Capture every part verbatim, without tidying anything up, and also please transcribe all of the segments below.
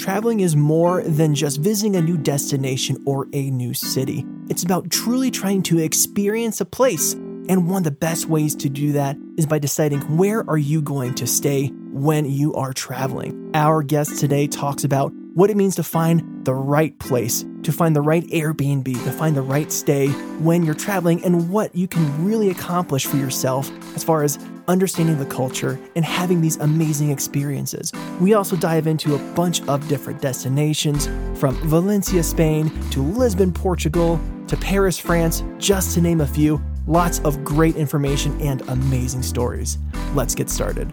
traveling is more than just visiting a new destination or a new city. It's about truly trying to experience a place. And one of the best ways to do that is by deciding where are you going to stay when you are traveling. Our guest today talks about what it means to find the right place, to find the right Airbnb, to find the right stay when you're traveling, and what you can really accomplish for yourself as far as understanding the culture and having these amazing experiences. We also dive into a bunch of different destinations, from Valencia, Spain, to Lisbon, Portugal, to Paris, France, just to name a few. Lots of great information and amazing stories. Let's get started.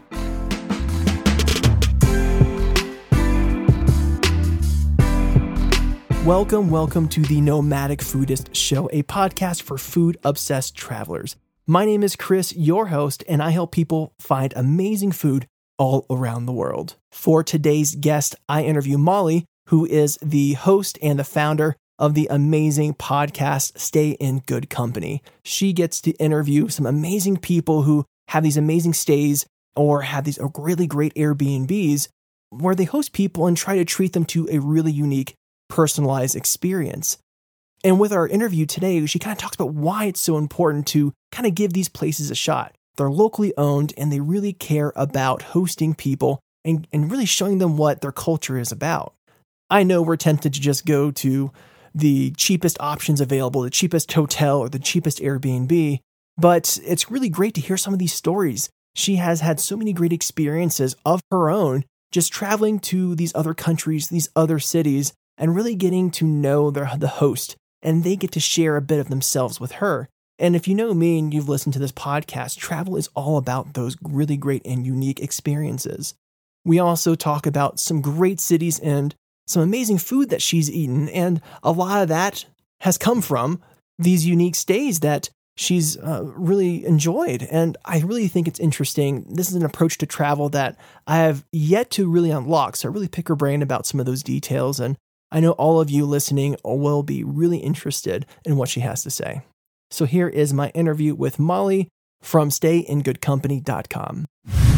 Welcome, welcome to the Nomadic Foodist Show, a podcast for food-obsessed travelers. My name is Chris, your host, and I help people find amazing food all around the world. For today's guest, I interview Molly, who is the host and the founder of the amazing podcast Stay in Good Company. She gets to interview some amazing people who have these amazing stays or have these really great Airbnbs where they host people and try to treat them to a really unique, personalized experience. And with our interview today, she kind of talks about why it's so important to kind of give these places a shot. They're locally owned and they really care about hosting people and, and really showing them what their culture is about. I know we're tempted to just go to the cheapest options available, the cheapest hotel or the cheapest Airbnb, but it's really great to hear some of these stories. She has had so many great experiences of her own, just traveling to these other countries, these other cities, and really getting to know their, the host, and they get to share a bit of themselves with her. And if you know me and you've listened to this podcast, travel is all about those really great and unique experiences. We also talk about some great cities and some amazing food that she's eaten, and a lot of that has come from these unique stays that she's uh, really enjoyed. And I really think it's interesting. This is an approach to travel that I have yet to really unlock, so I really pick her brain about some of those details, and I know all of you listening will be really interested in what she has to say. So here is my interview with Molly from stay in good company dot com.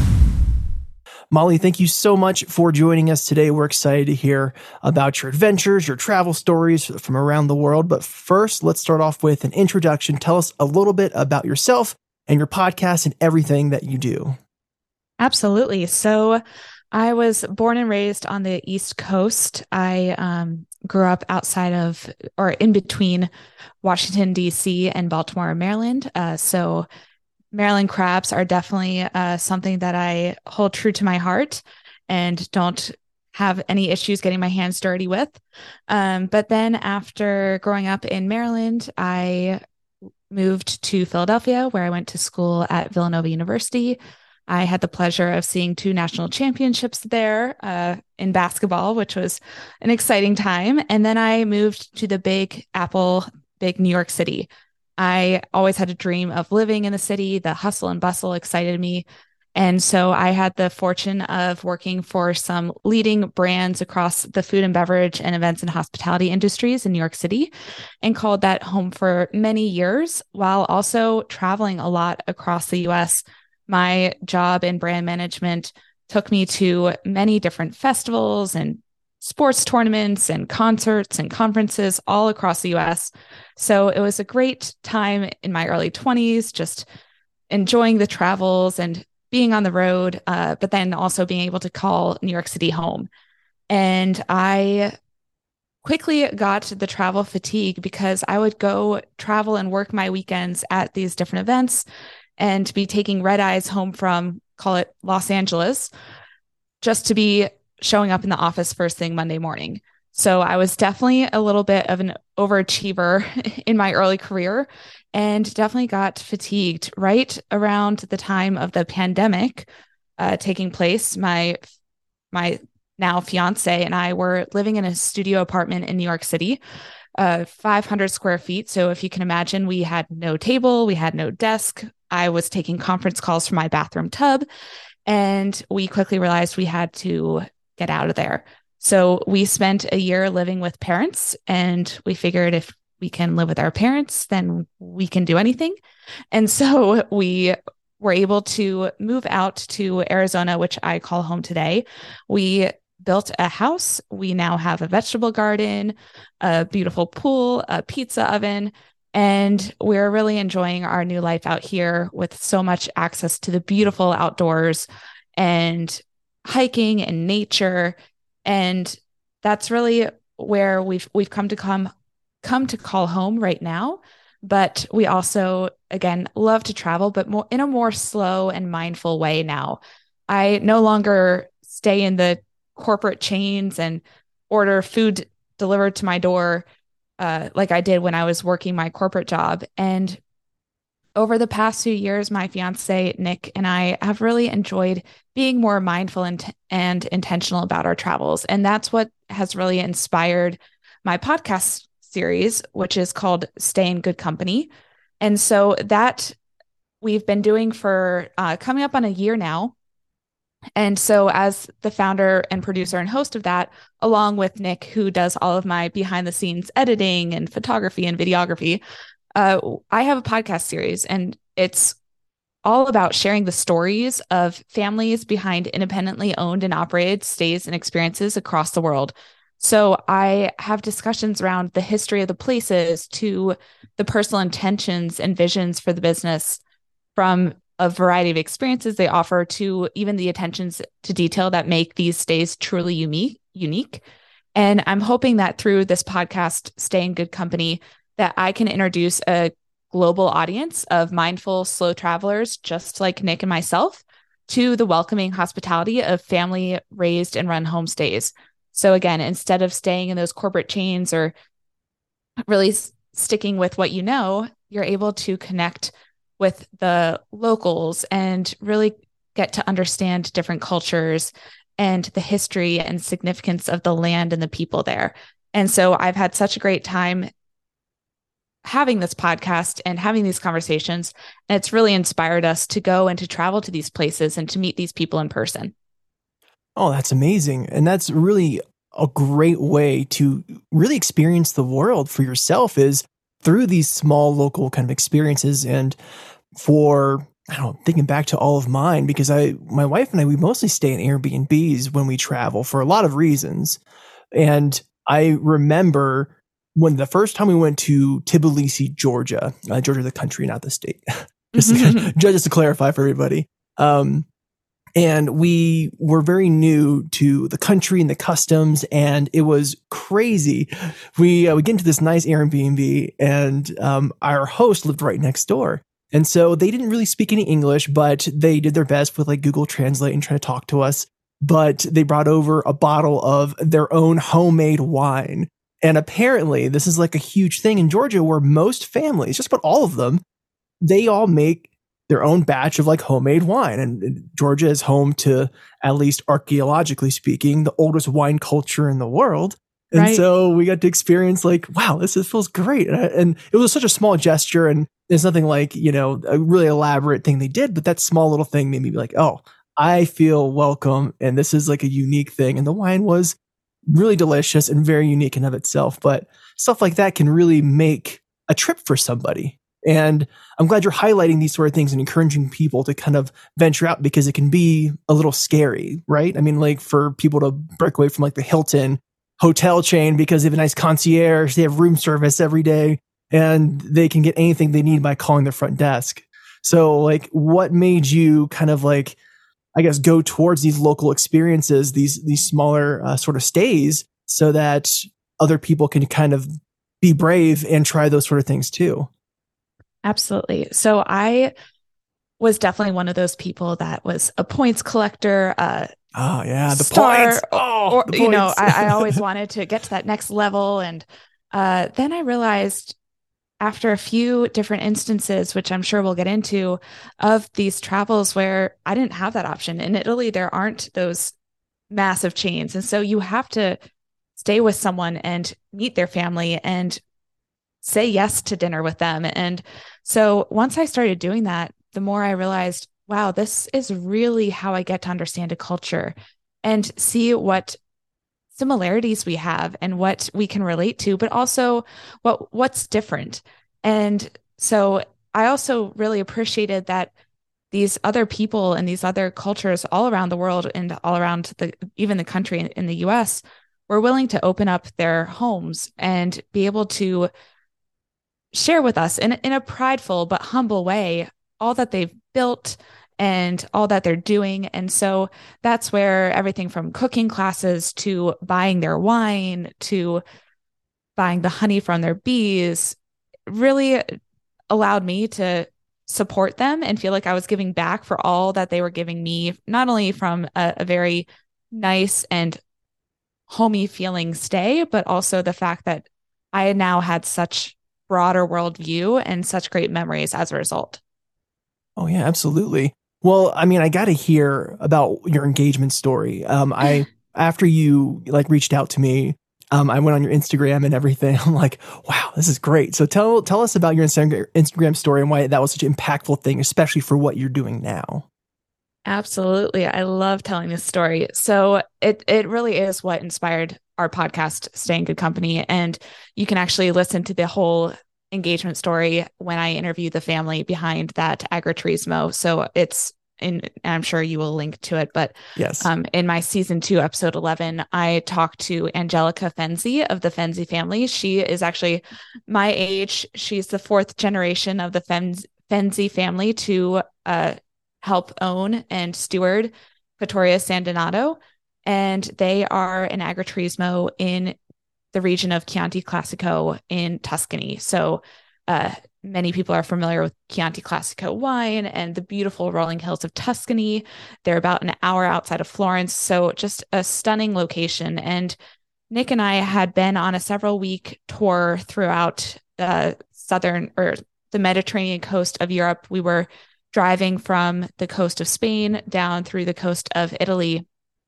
Molly, thank you so much for joining us today. We're excited to hear about your adventures, your travel stories from around the world. But first, let's start off with an introduction. Tell us a little bit about yourself and your podcast and everything that you do. Absolutely. So I was born and raised on the East Coast. I um, grew up outside of or in between Washington, D C and Baltimore, Maryland. Uh, so Maryland crabs are definitely uh, something that I hold true to my heart and don't have any issues getting my hands dirty with. Um, but then after growing up in Maryland, I moved to Philadelphia, where I went to school at Villanova University. I had the pleasure of seeing two national championships there uh, in basketball, which was an exciting time. And then I moved to the Big Apple, big New York City. I always had a dream of living in the city. The hustle and bustle excited me. And so I had the fortune of working for some leading brands across the food and beverage and events and hospitality industries in New York City, and called that home for many years, while also traveling a lot across the U S. My job in brand management took me to many different festivals and sports tournaments and concerts and conferences all across the U S. So it was a great time in my early twenties, just enjoying the travels and being on the road, uh, but then also being able to call New York City home. And I quickly got the travel fatigue because I would go travel and work my weekends at these different events and be taking red eyes home from, call it Los Angeles, just to be showing up in the office first thing Monday morning. So I was definitely a little bit of an overachiever in my early career and definitely got fatigued right around the time of the pandemic uh, taking place. My, my now fiance and I were living in a studio apartment in New York City, uh, five hundred square feet. So if you can imagine, we had no table, we had no desk. I was taking conference calls from my bathroom tub, and we quickly realized we had to get out of there. So we spent a year living with parents, and we figured if we can live with our parents, then we can do anything. And so we were able to move out to Arizona, which I call home today. We built a house. We now have a vegetable garden, a beautiful pool, a pizza oven, and we're really enjoying our new life out here with so much access to the beautiful outdoors and hiking and nature. And that's really where we've we've come to come come to call home right now. But we also, again, love to travel, but more in a more slow and mindful way now. I no longer stay in the corporate chains and order food delivered to my door uh, like I did when I was working my corporate job. And over the past few years, my fiance, Nick, and I have really enjoyed being more mindful and, and intentional about our travels. And that's what has really inspired my podcast series, which is called Stay in Good Company. And so that we've been doing for uh, coming up on a year now. And so as the founder and producer and host of that, along with Nick, who does all of my behind the scenes editing and photography and videography, uh, I have a podcast series, and it's all about sharing the stories of families behind independently owned and operated stays and experiences across the world. So I have discussions around the history of the places to the personal intentions and visions for the business, from a variety of experiences they offer to even the attentions to detail that make these stays truly unique, unique. And I'm hoping that through this podcast, Stay in Good Company, that I can introduce a global audience of mindful, slow travelers, just like Nick and myself, to the welcoming hospitality of family raised and run homestays. So again, instead of staying in those corporate chains or really s- sticking with what you know, you're able to connect with the locals and really get to understand different cultures and the history and significance of the land and the people there. And so I've had such a great time having this podcast and having these conversations. And it's really inspired us to go and to travel to these places and to meet these people in person. Oh, that's amazing. And that's really a great way to really experience the world for yourself, is through these small local kind of experiences. And for, I don't know, thinking back to all of mine, because I, my wife and I, we mostly stay in Airbnbs when we travel for a lot of reasons. And I remember when the first time we went to Tbilisi, Georgia, uh, Georgia, the country, not the state, just, to, just to clarify for everybody. Um, And we were very new to the country and the customs, and it was crazy. We uh, we get into this nice Airbnb, and um, our host lived right next door. And so they didn't really speak any English, but they did their best with like Google Translate and try to talk to us. But they brought over a bottle of their own homemade wine. And apparently this is like a huge thing in Georgia, where most families, just about all of them, they all make their own batch of like homemade wine. And Georgia is home to, at least archaeologically speaking, the oldest wine culture in the world. And right. So we got to experience like, wow, this, this feels great. And, I, and it was such a small gesture, and there's nothing like, you know, a really elaborate thing they did, but that small little thing made me be like, oh, I feel welcome. And this is like a unique thing. And the wine was really delicious and very unique in of itself. But stuff like that can really make a trip for somebody. And I'm glad you're highlighting these sort of things and encouraging people to kind of venture out, because it can be a little scary, right? I mean, like for people to break away from like the Hilton hotel chain because they have a nice concierge, they have room service every day, and they can get anything they need by calling their front desk. So like, what made you kind of like, I guess, go towards these local experiences, these, these smaller uh, sort of stays, so that other people can kind of be brave and try those sort of things too? Absolutely. So I was definitely one of those people that was a points collector. Uh, oh yeah, the star, points. Oh, or, the you points. know, I, I always wanted to get to that next level. And uh, then I realized after a few different instances, which I'm sure we'll get into, of these travels where I didn't have that option. In Italy, there aren't those massive chains. And so you have to stay with someone and meet their family and say yes to dinner with them. And so once I started doing that, the more I realized, wow, this is really how I get to understand a culture and see what similarities we have and what we can relate to, but also what what's different. And so I also really appreciated that these other people and these other cultures all around the world and all around the even the country in, in the U S were willing to open up their homes and be able to share with us in, in a prideful but humble way all that they've built and all that they're doing. And so that's where everything from cooking classes to buying their wine to buying the honey from their bees really allowed me to support them and feel like I was giving back for all that they were giving me, not only from a, a very nice and homey feeling stay, but also the fact that I had now had such broader worldview and such great memories as a result. Oh yeah, absolutely. Well, I mean, I got to hear about your engagement story. Um, I, after you like reached out to me, um, I went on your Instagram and everything. I'm like, wow, this is great. So tell, tell us about your Instagram story and why that was such an impactful thing, especially for what you're doing now. Absolutely. I love telling this story. So it, it really is what inspired our podcast, Stay in Good Company. And you can actually listen to the whole engagement story when I interview the family behind that agriturismo. So it's in, I'm sure you will link to it, but yes, um, in my season two, episode eleven, I talked to Angelica Fenzi of the Fenzi family. She is actually my age. She's the fourth generation of the Fenzi, Fenzi family to uh, help own and steward Vittoria San Donato. And they are an agriturismo in the region of Chianti Classico in Tuscany. So uh, many people are familiar with Chianti Classico wine and the beautiful rolling hills of Tuscany. They're about an hour outside of Florence. So just a stunning location. And Nick and I had been on a several week tour throughout uh, southern or the Mediterranean coast of Europe. We were driving from the coast of Spain down through the coast of Italy.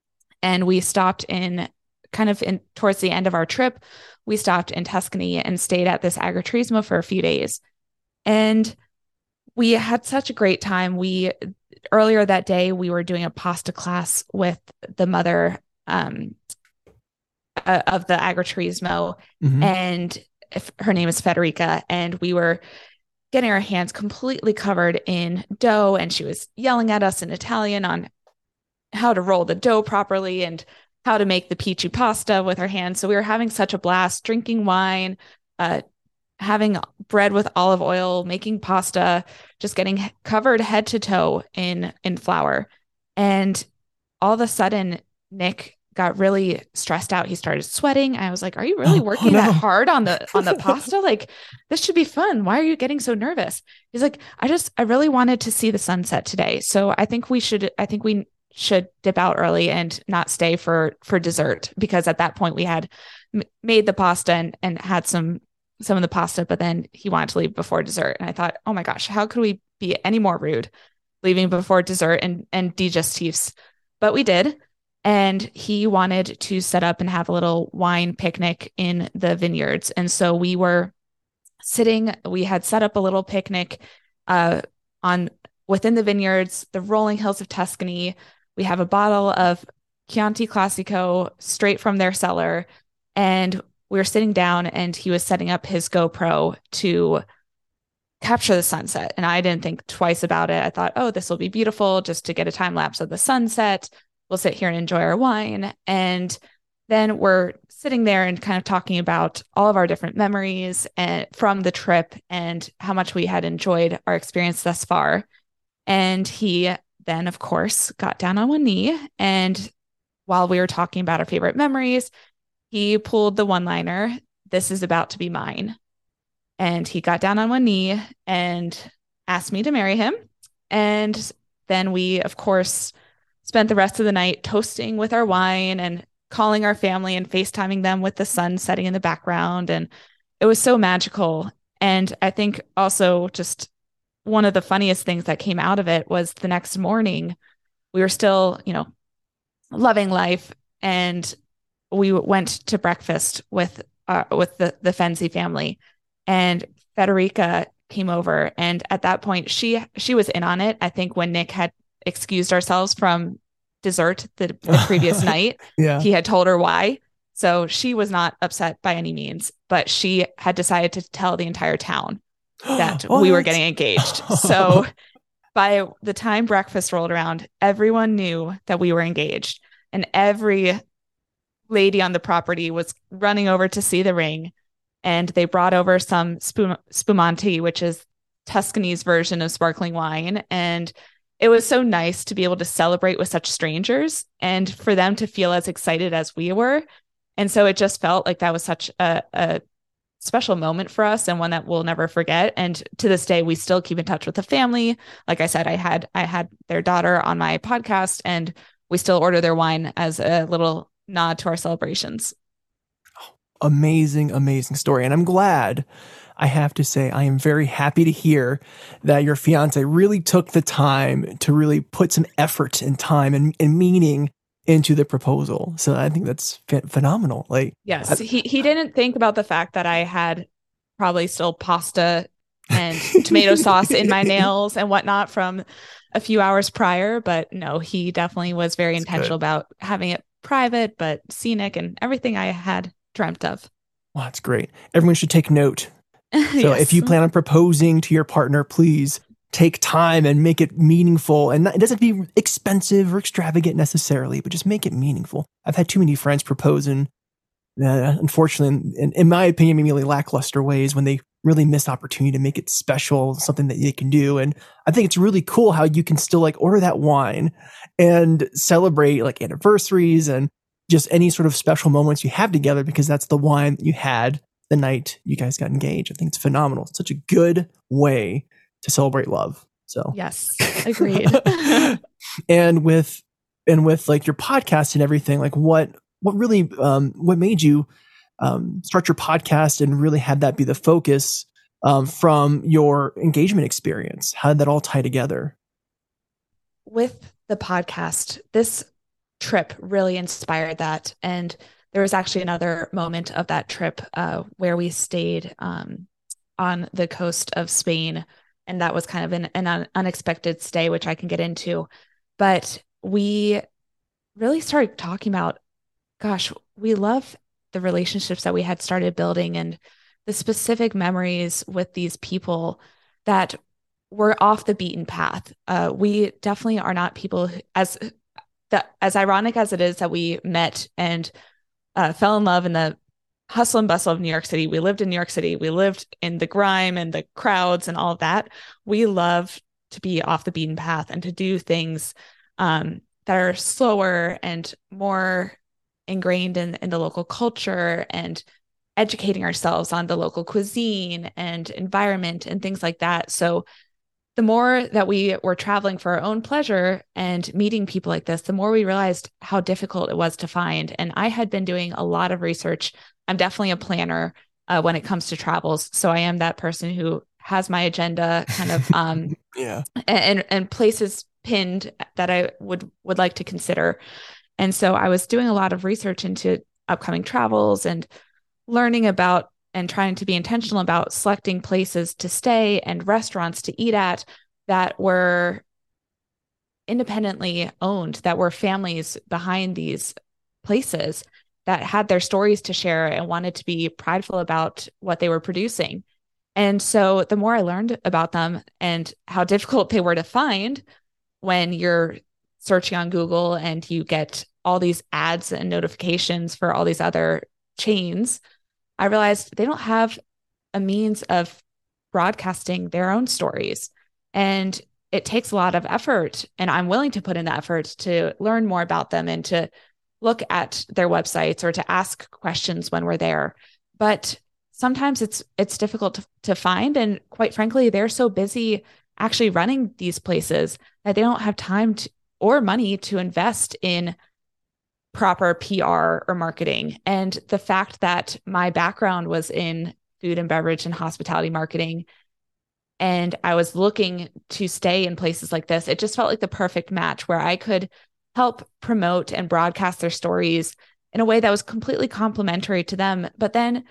And we stopped in kind of in towards the end of our trip, we stopped in Tuscany and stayed at this agriturismo for a few days. And we had such a great time. We earlier that day, we were doing a pasta class with the mother um, uh, of the agriturismo. Mm-hmm. And if, her name is Federica. And we were getting our hands completely covered in dough. And she was yelling at us in Italian on how to roll the dough properly and how to make the peachy pasta with her hands. So we were having such a blast, drinking wine, uh, having bread with olive oil, making pasta, just getting covered head to toe in, in flour. And all of a sudden, Nick got really stressed out. He started sweating. I was like, are you really working oh, no. that hard on the, on the pasta? Like, this should be fun. Why are you getting so nervous? He's like, I just, I really wanted to see the sunset today. So I think we should, I think we should dip out early and not stay for, for dessert, because at that point we had m- made the pasta and, and had some, some of the pasta, but then he wanted to leave before dessert. And I thought, oh my gosh, how could we be any more rude leaving before dessert and, and digestifs? But we did. And he wanted to set up and have a little wine picnic in the vineyards. And so we were sitting, we had set up a little picnic uh, on within the vineyards, the rolling hills of Tuscany. We have a bottle of Chianti Classico straight from their cellar. And we were sitting down and he was setting up his GoPro to capture the sunset. And I didn't think twice about it. I thought, oh, this will be beautiful just to get a time lapse of the sunset. We'll sit here and enjoy our wine. And then we're sitting there and kind of talking about all of our different memories and from the trip and how much we had enjoyed our experience thus far. And he then, of course, got down on one knee. And while we were talking about our favorite memories, he pulled the one-liner, "This is about to be mine." And he got down on one knee and asked me to marry him. And then we, of course, spent the rest of the night toasting with our wine and calling our family and FaceTiming them with the sun setting in the background. And it was so magical. And I think also just one of the funniest things that came out of it was the next morning, we were still, you know, loving life. And we went to breakfast with, uh, with the, the Fenzi family, and Federica came over. And at that point, she, she was in on it. I think when Nick had excused ourselves from dessert the, the previous night, yeah. he had told her why. So she was not upset by any means, but she had decided to tell the entire town that we were getting engaged. So by the time breakfast rolled around, everyone knew that we were engaged, and every lady on the property was running over to see the ring. And they brought over some spum- spumante, which is Tuscany's version of sparkling wine. And it was so nice to be able to celebrate with such strangers and for them to feel as excited as we were. And so it just felt like that was such a, a special moment for us and one that we'll never forget. And to this day, we still keep in touch with the family. Like I said, I had I had their daughter on my podcast, and we still order their wine as a little nod to our celebrations. Amazing, amazing story. And I'm glad, I have to say, I am very happy to hear that your fiance really took the time to really put some effort and time and, and meaning into the proposal. So I think that's ph- phenomenal. Like, yes, I, he, he didn't think about the fact that I had probably still pasta and tomato sauce in my nails and whatnot from a few hours prior. But no, he definitely was very That's intentional good. about having it private, but scenic and everything I had dreamt of. Well, that's great. Everyone should take note. So if Yes. you plan on proposing to your partner, please take time and make it meaningful. And not, it doesn't have to be expensive or extravagant necessarily, but just make it meaningful. I've had too many friends propose in, uh, unfortunately, in, in my opinion, maybe really lackluster ways when they really miss opportunity to make it special, something that they can do. And I think it's really cool how you can still like order that wine and celebrate like anniversaries and just any sort of special moments you have together, because that's the wine that you had the night you guys got engaged. I think it's phenomenal. It's such a good way to celebrate love. So Yes, agreed. and with and with like your podcast and everything, like what what really um what made you um start your podcast and really had that be the focus um from your engagement experience? How did that all tie together? With the podcast, this trip really inspired that. And there was actually another moment of that trip uh, where we stayed um, on the coast of Spain. And that was kind of an, an un- unexpected stay, which I can get into. But we really started talking about, gosh, we love the relationships that we had started building and the specific memories with these people that were off the beaten path. Uh, we definitely are not people who, as that as ironic as it is that we met and uh, fell in love in the hustle and bustle of New York City. We lived in New York City. We lived in the grime and the crowds and all of that. We love to be off the beaten path and to do things um, that are slower and more ingrained in, in the local culture and educating ourselves on the local cuisine and environment and things like that. So the more that we were traveling for our own pleasure and meeting people like this, the more we realized how difficult it was to find. And I had been doing a lot of research. I'm definitely a planner uh, when it comes to travels. So I am that person who has my agenda kind of um, Yeah. and and places pinned that I would would like to consider. And so I was doing a lot of research into upcoming travels and learning about and trying to be intentional about selecting places to stay and restaurants to eat at that were independently owned, that were families behind these places that had their stories to share and wanted to be prideful about what they were producing. And so the more I learned about them and how difficult they were to find when you're searching on Google and you get all these ads and notifications for all these other chains, I realized they don't have a means of broadcasting their own stories. And it takes a lot of effort. And I'm willing to put in the effort to learn more about them and to look at their websites or to ask questions when we're there. But sometimes it's it's difficult to, to find. And quite frankly, they're so busy actually running these places that they don't have time to, or money to invest in proper P R or marketing. And the fact that my background was in food and beverage and hospitality marketing, and I was looking to stay in places like this, it just felt like the perfect match where I could help promote and broadcast their stories in a way that was completely complementary to them, but then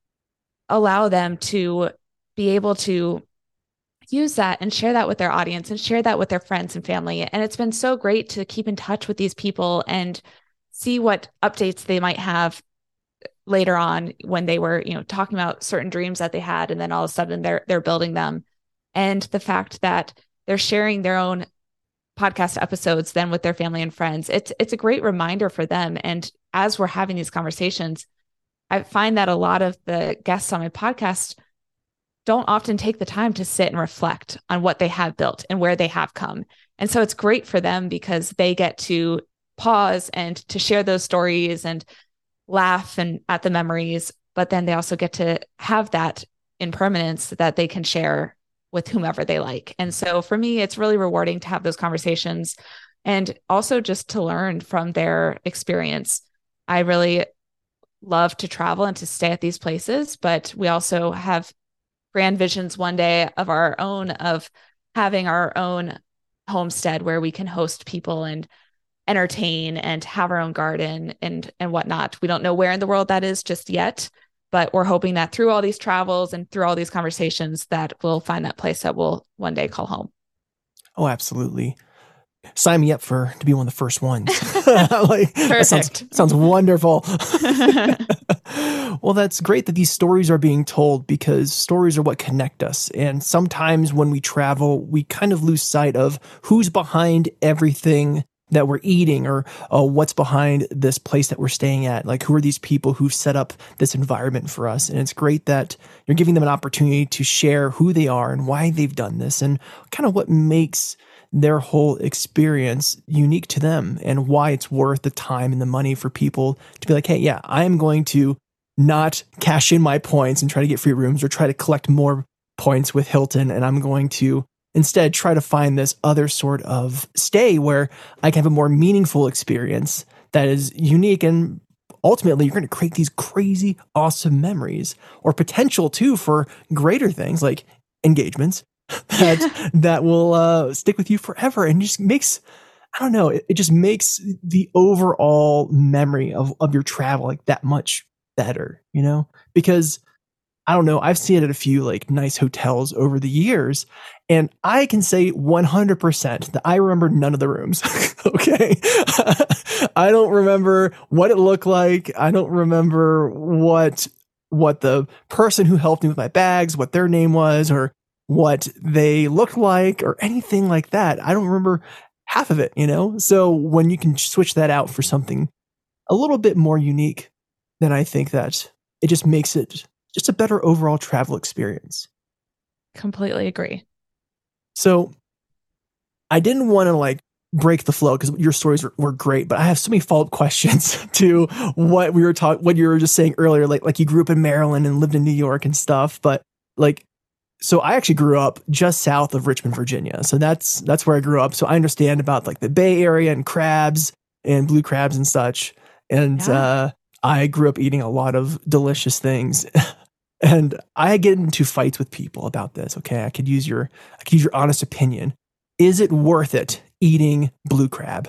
allow them to be able to use that and share that with their audience and share that with their friends and family. And it's been so great to keep in touch with these people and see what updates they might have later on when they were, you know, talking about certain dreams that they had, and then all of a sudden they're they're building them. And the fact that they're sharing their own podcast episodes then with their family and friends. It's it's a great reminder for them. And as we're having these conversations, I find that a lot of the guests on my podcast don't often take the time to sit and reflect on what they have built and where they have come. And so it's great for them because they get to pause and to share those stories and laugh and at the memories, but then they also get to have that impermanence that they can share with whomever they like. And so for me, it's really rewarding to have those conversations and also just to learn from their experience. I really love to travel and to stay at these places, but we also have grand visions one day of our own, of having our own homestead where we can host people and entertain and have our own garden and and whatnot. We don't know where in the world that is just yet, but we're hoping that through all these travels and through all these conversations that we'll find that place that we'll one day call home. Oh, absolutely. Sign me up for to be one of the first ones. Like, that sounds, sounds wonderful. Well, that's great that these stories are being told because stories are what connect us. And sometimes when we travel, we kind of lose sight of who's behind everything that we're eating or uh, what's behind this place that we're staying at. Like, who are these people who've set up this environment for us? And it's great that you're giving them an opportunity to share who they are and why they've done this and kind of what makes their whole experience unique to them and why it's worth the time and the money for people to be like, hey, yeah, I'm going to not cash in my points and try to get free rooms or try to collect more points with Hilton. And I'm going to instead try to find this other sort of stay where I can have a more meaningful experience that is unique. And ultimately, you're going to create these crazy, awesome memories or potential too for greater things like engagements that that will uh, stick with you forever and just makes, I don't know, it, it just makes the overall memory of, of your travel like that much better, you know? Because I don't know, I've seen it at a few like nice hotels over the years, and I can say one hundred percent that I remember none of the rooms. Okay. I don't remember what it looked like. I don't remember what what the person who helped me with my bags, what their name was, or what they looked like or anything like that. I don't remember half of it, you know? So when you can switch that out for something a little bit more unique, then I think that it just makes it just a better overall travel experience. Completely agree. So I didn't want to like break the flow because your stories were, were great, but I have so many follow-up questions to what we were talking, what you were just saying earlier, like, like you grew up in Maryland and lived in New York and stuff, but like, so I actually grew up just south of Richmond, Virginia. So that's that's where I grew up. So I understand about like the Bay Area and crabs and blue crabs and such. And yeah. uh, I grew up eating a lot of delicious things. And I get into fights with people about this. Okay, I could use your I could use your honest opinion. Is it worth it eating blue crab?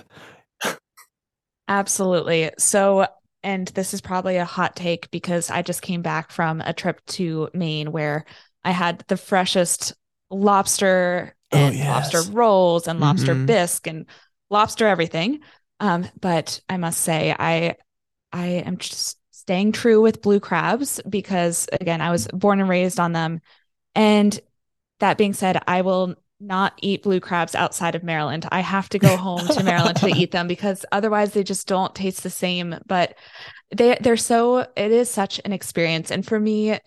Absolutely. So, and this is probably a hot take because I just came back from a trip to Maine where I had the freshest lobster and oh, yes. lobster rolls and lobster mm-hmm. bisque and lobster everything. Um, but I must say, I I am just staying true with blue crabs because, again, I was born and raised on them. And that being said, I will not eat blue crabs outside of Maryland. I have to go home to Maryland to eat them because otherwise they just don't taste the same. But they they're so it is such an experience. And for me,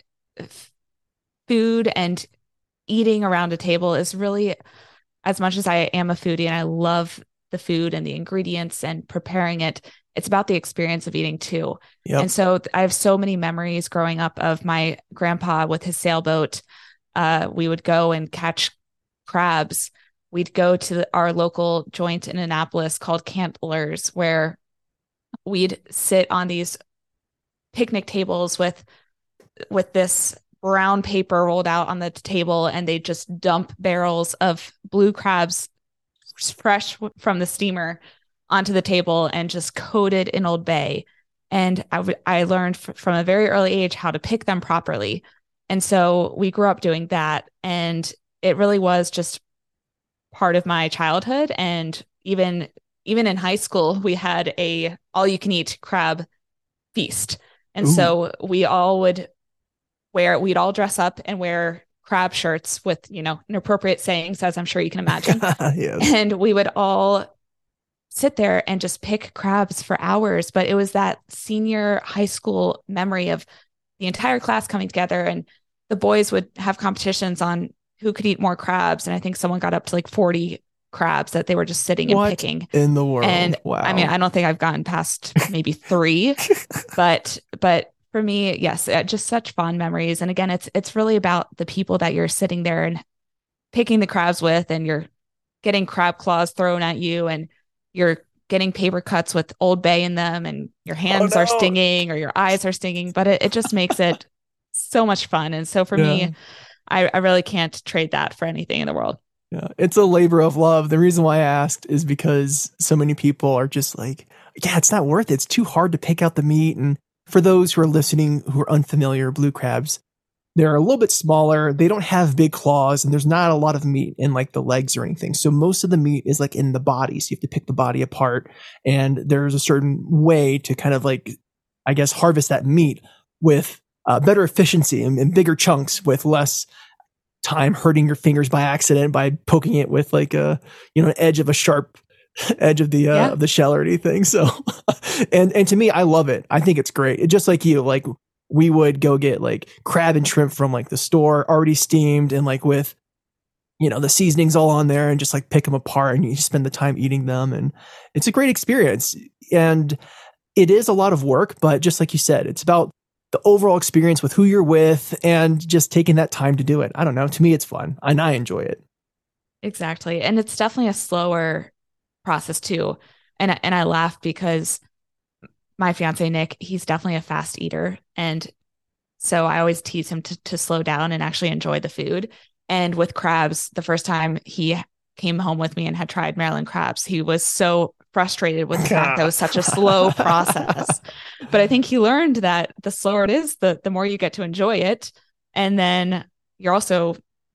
food and eating around a table is really, as much as I am a foodie and I love the food and the ingredients and preparing it, it's about the experience of eating too. Yep. And so I have so many memories growing up of my grandpa with his sailboat. Uh, we would go and catch crabs. We'd go to the, our local joint in Annapolis called Cantlers, where we'd sit on these picnic tables with with this brown paper rolled out on the table, and they just dump barrels of blue crabs fresh from the steamer onto the table and just coated in Old Bay. And I, w- I learned f- from a very early age how to pick them properly. And so we grew up doing that. And it really was just part of my childhood. And even, even in high school, we had a all you can eat crab feast. And Ooh. So we all would wear, we'd all dress up and wear crab shirts with, you know, inappropriate sayings, as I'm sure you can imagine. Yes. And we would all sit there and just pick crabs for hours. But it was that senior high school memory of the entire class coming together, and the boys would have competitions on who could eat more crabs. And I think someone got up to like forty crabs that they were just sitting What and picking in the world. And wow. I mean, I don't think I've gotten past maybe three, but, but for me, yes, just such fond memories. And again, it's, it's really about the people that you're sitting there and picking the crabs with, and you're getting crab claws thrown at you, and you're getting paper cuts with Old Bay in them, and your hands oh, no. are stinging or your eyes are stinging, but it, it just makes it so much fun. And so for yeah. me, I, I really can't trade that for anything in the world. Yeah, it's a labor of love. The reason why I asked is because so many people are just like, yeah, it's not worth it. It's too hard to pick out the meat. And for those who are listening who are unfamiliar, blue crabs, they're a little bit smaller. They don't have big claws, and there's not a lot of meat in like the legs or anything. So most of the meat is like in the body. So you have to pick the body apart, and there's a certain way to kind of like, I guess, harvest that meat with uh, better efficiency and, and bigger chunks with less time hurting your fingers by accident by poking it with like a, you know, an edge of a sharp edge of the, uh, yeah. of the shell or anything. So, and, and to me, I love it. I think it's great. It, just like you, like we would go get like crab and shrimp from like the store already steamed and like with, you know, the seasonings all on there, and just like pick them apart, and you spend the time eating them. And it's a great experience. And it is a lot of work, but just like you said, it's about the overall experience with who you're with and just taking that time to do it. I don't know. To me, it's fun and I enjoy it. Exactly. And it's definitely a slower process too. And, and I laugh because my fiance, Nick, he's definitely a fast eater. And so I always tease him to, to slow down and actually enjoy the food. And with crabs, the first time he came home with me and had tried Maryland crabs, he was so frustrated with the fact that it was such a slow process. But I think he learned that the slower it is, the the more you get to enjoy it. And then you're also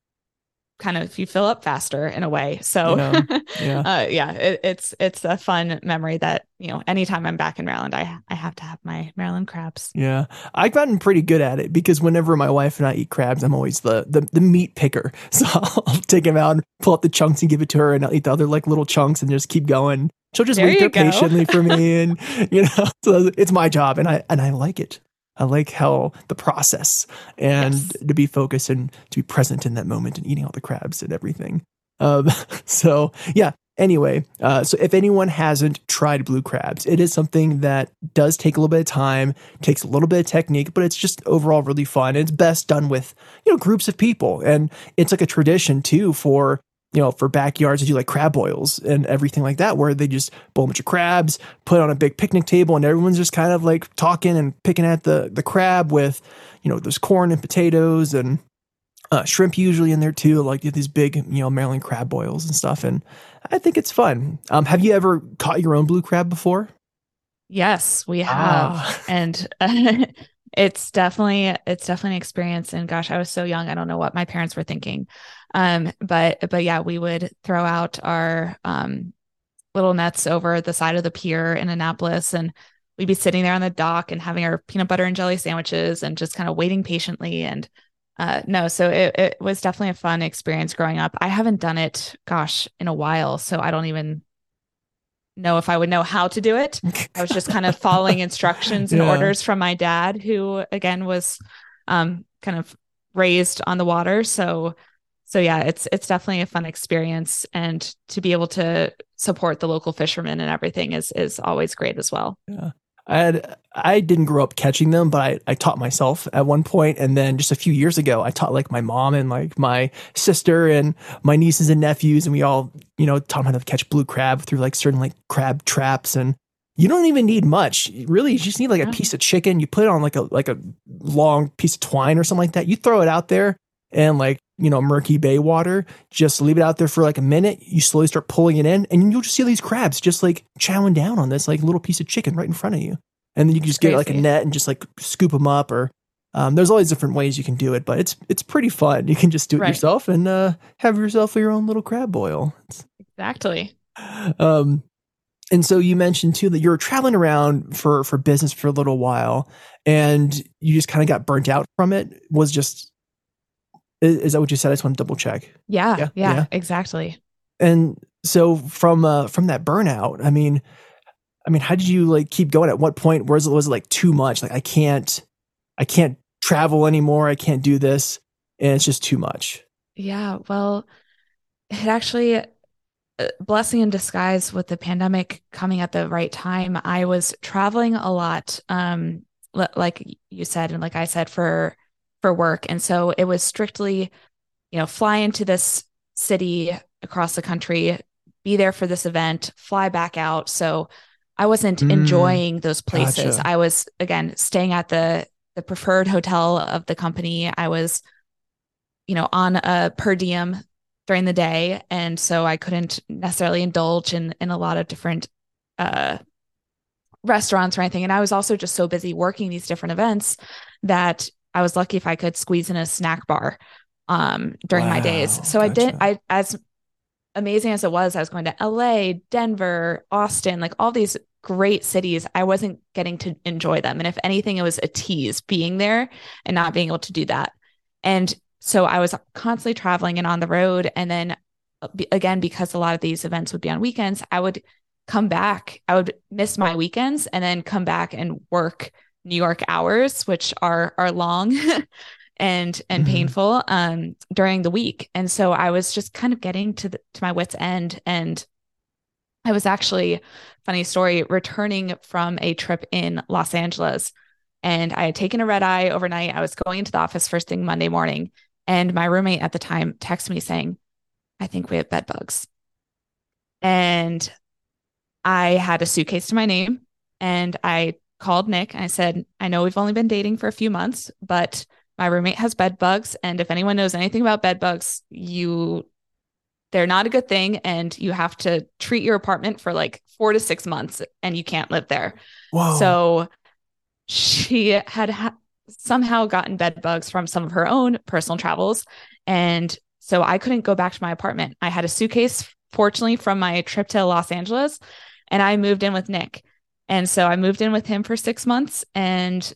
kind of, you fill up faster in a way. So yeah, yeah, uh, yeah it, it's it's a fun memory that, you know, anytime I'm back in Maryland, I I have to have my Maryland crabs. Yeah, I've gotten pretty good at it because whenever my wife and I eat crabs, I'm always the the, the meat picker. So I'll take them out and pull out the chunks and give it to her, and I'll eat the other like little chunks and just keep going. She'll just there wait there go. patiently for me, and you know, so it's my job, and I and I like it. I like how the process and yes. to be focused and to be present in that moment and eating all the crabs and everything. Um, so yeah. Anyway, uh, so if anyone hasn't tried blue crabs, it is something that does take a little bit of time, takes a little bit of technique, but it's just overall really fun. It's best done with, you know, groups of people, and it's like a tradition too for, you know, for backyards to do like crab boils and everything like that, where they just boil a bunch of crabs, put on a big picnic table, and everyone's just kind of like talking and picking at the, the crab with, you know, there's corn and potatoes and uh, shrimp usually in there too, like these big, you know, Maryland crab boils and stuff. And I think it's fun. Um, have you ever caught your own blue crab before? Yes, we have. Ah. And uh, it's definitely, it's definitely an experience. And gosh, I was so young. I don't know what my parents were thinking. Um, but, but yeah, we would throw out our, um, little nets over the side of the pier in Annapolis, and we'd be sitting there on the dock and having our peanut butter and jelly sandwiches and just kind of waiting patiently. And, uh, no, so it, it was definitely a fun experience growing up. I haven't done it, gosh, in a while. So I don't even know if I would know how to do it. I was just kind of following instructions and yeah. orders from my dad, who again was, um, kind of raised on the water. So So yeah, it's it's definitely a fun experience, and to be able to support the local fishermen and everything is is always great as well. Yeah, I had I didn't grow up catching them, but I, I taught myself at one point, and then just a few years ago, I taught like my mom and like my sister and my nieces and nephews, and we all, you know, taught them how to catch blue crab through like certain like crab traps. And you don't even need much, really. You just need like a piece of chicken. You put it on like a like a long piece of twine or something like that. You throw it out there. And like, you know, murky bay water, just leave it out there for like a minute. You slowly start pulling it in, and you'll just see these crabs just like chowing down on this like little piece of chicken right in front of you. And then you can just get like a net and just like scoop them up, or um, there's all these different ways you can do it, but it's it's pretty fun. You can just do it right. yourself and uh, have yourself your own little crab boil. It's, exactly. Um, and so you mentioned too that you were traveling around for for business for a little while, and you just kind of got burnt out from it. Was just Is, is that what you said? I just want to double check. Yeah, yeah, yeah, exactly. And so from uh, from that burnout, I mean, I mean, how did you like keep going? At what point was it was it like too much? Like I can't, I can't travel anymore. I can't do this, and it's just too much. Yeah, well, it actually, uh, blessing in disguise with the pandemic coming at the right time. I was traveling a lot, um, l- like you said, and like I said, for for work, and so it was strictly, you know, fly into this city across the country, be there for this event, fly back out. So I wasn't Mm, enjoying those places. gotcha. I was, again, staying at the the preferred hotel of the company. I was, you know, on a per diem during the day. And so I couldn't necessarily indulge in in a lot of different uh restaurants or anything. And I was also just so busy working these different events that I was lucky if I could squeeze in a snack bar um during my days. Wow, So I did gotcha. I as amazing as it was, I was going to L A, Denver, Austin, like all these great cities. I wasn't getting to enjoy them. And if anything, it was a tease being there and not being able to do that. And so I was constantly traveling and on the road. And then uh, again, because a lot of these events would be on weekends, I would come back, I would miss my weekends and then come back and work New York hours, which are are long and and Mm-hmm. painful um during the week. And so I was just kind of getting to the, to my wit's end. And I was actually, funny story, returning from a trip in Los Angeles, and I had taken a red eye overnight. I was going into the office first thing Monday morning, and my roommate at the time texted me saying, I think we have bed bugs. And I had a suitcase to my name, and I called Nick and I said, I know we've only been dating for a few months, but my roommate has bed bugs. And if anyone knows anything about bed bugs, you, they're not a good thing. And you have to treat your apartment for like four to six months and you can't live there. Whoa. So she had ha- somehow gotten bed bugs from some of her own personal travels. And so I couldn't go back to my apartment. I had a suitcase, fortunately, from my trip to Los Angeles, and I moved in with Nick. And so I moved in with him for six months and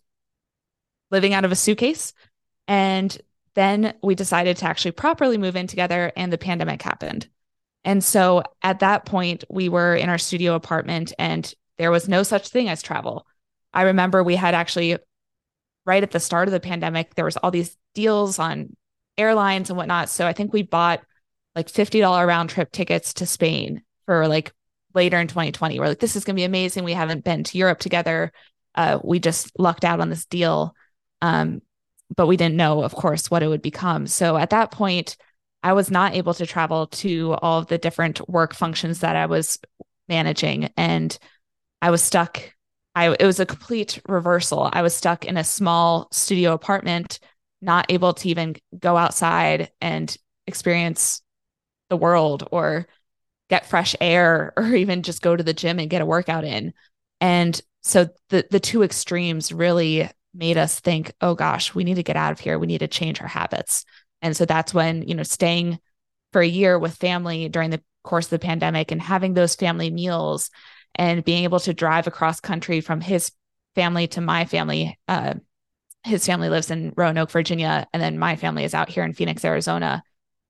living out of a suitcase. And then we decided to actually properly move in together, and the pandemic happened. And so at that point, we were in our studio apartment and there was no such thing as travel. I remember we had actually, right at the start of the pandemic, there was all these deals on airlines and whatnot. So I think we bought like fifty dollars round trip tickets to Spain for like later in twenty twenty. We're like, this is going to be amazing. We haven't been to Europe together. Uh, we just lucked out on this deal. Um, but we didn't know, of course, what it would become. So at that point, I was not able to travel to all of the different work functions that I was managing. And I was stuck. I, it was a complete reversal. I was stuck in a small studio apartment, not able to even go outside and experience the world or get fresh air or even just go to the gym and get a workout in. And so the the two extremes really made us think, oh gosh, we need to get out of here. We need to change our habits. And so that's when, you know, staying for a year with family during the course of the pandemic and having those family meals and being able to drive across country from his family to my family. Uh, his family lives in Roanoke, Virginia, and then my family is out here in Phoenix, Arizona.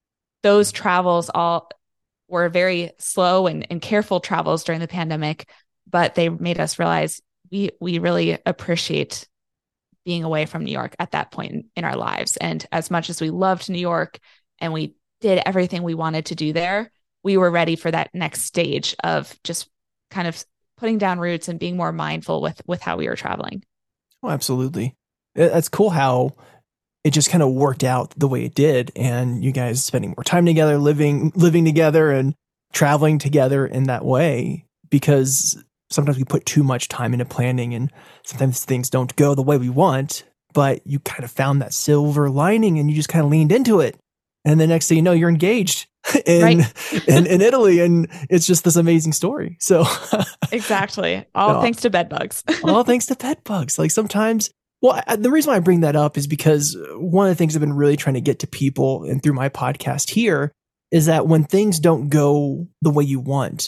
Those travels all were very slow and, and careful travels during the pandemic, but they made us realize we we really appreciate being away from New York at that point in, in our lives. And as much as we loved New York and we did everything we wanted to do there, we were ready for that next stage of just kind of putting down roots and being more mindful with with how we were traveling. Oh, absolutely. That's cool how it just kind of worked out the way it did, and you guys spending more time together, living living together and traveling together in that way, because sometimes we put too much time into planning and sometimes things don't go the way we want, but you kind of found that silver lining and you just kind of leaned into it. And the next thing you know, you're engaged in, Right. in, in Italy. And it's just this amazing story. So exactly. All no, thanks to bed bugs. all thanks to bed bugs. Like sometimes, well, I, the reason why I bring that up is because one of the things I've been really trying to get to people and through my podcast here is that when things don't go the way you want,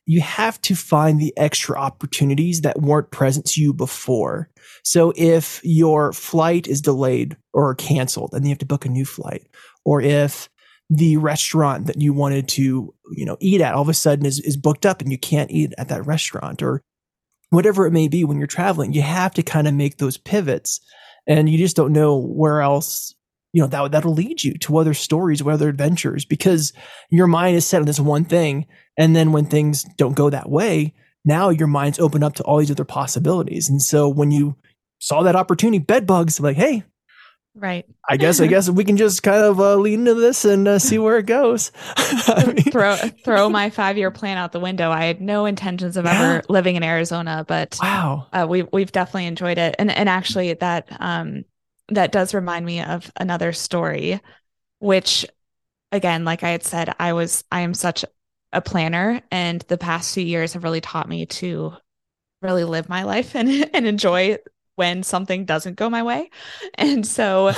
you have to find the extra opportunities that weren't present to you before. So if your flight is delayed or canceled and you have to book a new flight, or if the restaurant that you wanted to, you know, eat at all of a sudden is, is booked up and you can't eat at that restaurant, or whatever it may be when you're traveling, you have to kind of make those pivots, and you just don't know where else, you know, that that'll lead you to other stories, or other adventures, because your mind is set on this one thing. And then when things don't go that way, now your mind's open up to all these other possibilities. And so when you saw that opportunity, bed bugs, like, hey, right. I guess, I guess we can just kind of uh, lean into this and uh, see where it goes. I mean, throw, throw my five-year plan out the window. I had no intentions of yeah. ever living in Arizona, but wow, uh, we've, we've definitely enjoyed it. And, and actually that, um, that does remind me of another story, which again, like I had said, I was, I am such a planner, and the past few years have really taught me to really live my life and, and enjoy when something doesn't go my way. And so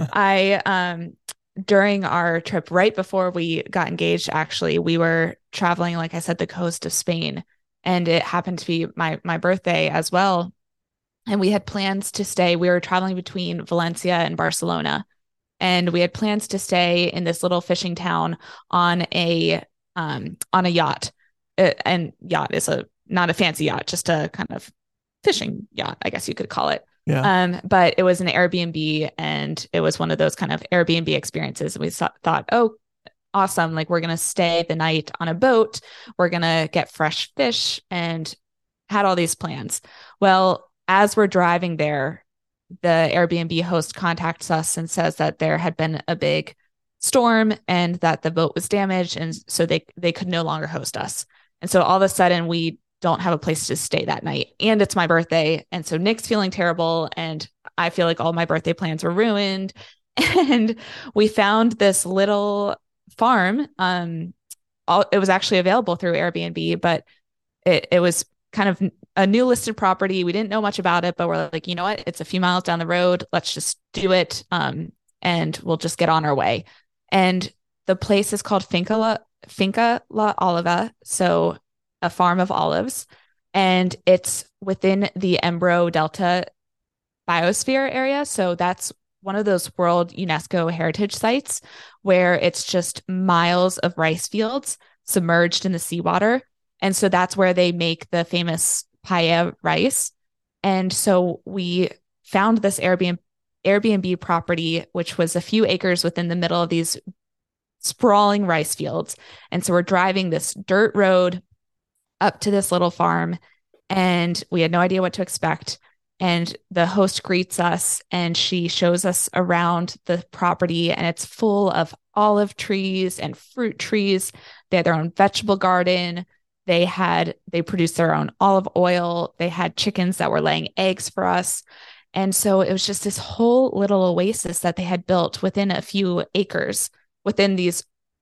I, um, during our trip, right before we got engaged, actually, we were traveling, like I said, the coast of Spain, and it happened to be my, my birthday as well. And we had plans to stay, we were traveling between Valencia and Barcelona, and we had plans to stay in this little fishing town on a, um, on a yacht. Uh, and yacht is a, not a fancy yacht, just a kind of fishing yacht, I guess you could call it. Yeah. Um, but it was an Airbnb, and it was one of those kind of Airbnb experiences. And we th- thought, oh, awesome. Like, we're going to stay the night on a boat. We're going to get fresh fish, and had all these plans. Well, as we're driving there, the Airbnb host contacts us and says that there had been a big storm and that the boat was damaged. And so they, they could no longer host us. And so all of a sudden we don't have a place to stay that night, and it's my birthday. And so Nick's feeling terrible, and I feel like all my birthday plans were ruined. And we found this little farm. Um, all, it was actually available through Airbnb, but it, it was kind of a new listed property. We didn't know much about it, but we're like, you know what? It's a few miles down the road. Let's just do it. Um, and we'll just get on our way. And the place is called Finca La, Finca La Oliva. So a farm of olives, and it's within the Embro Delta biosphere area. So that's one of those World UNESCO heritage sites where it's just miles of rice fields submerged in the seawater. And so that's where they make the famous paella rice. And so we found this Airbnb Airbnb property, which was a few acres within the middle of these sprawling rice fields. And so we're driving this dirt road up to this little farm, and we had no idea what to expect. And the host greets us, and she shows us around the property, and it's full of olive trees and fruit trees. They had their own vegetable garden. They had, they produced their own olive oil. They had chickens that were laying eggs for us. And so it was just this whole little oasis that they had built within a few acres, within these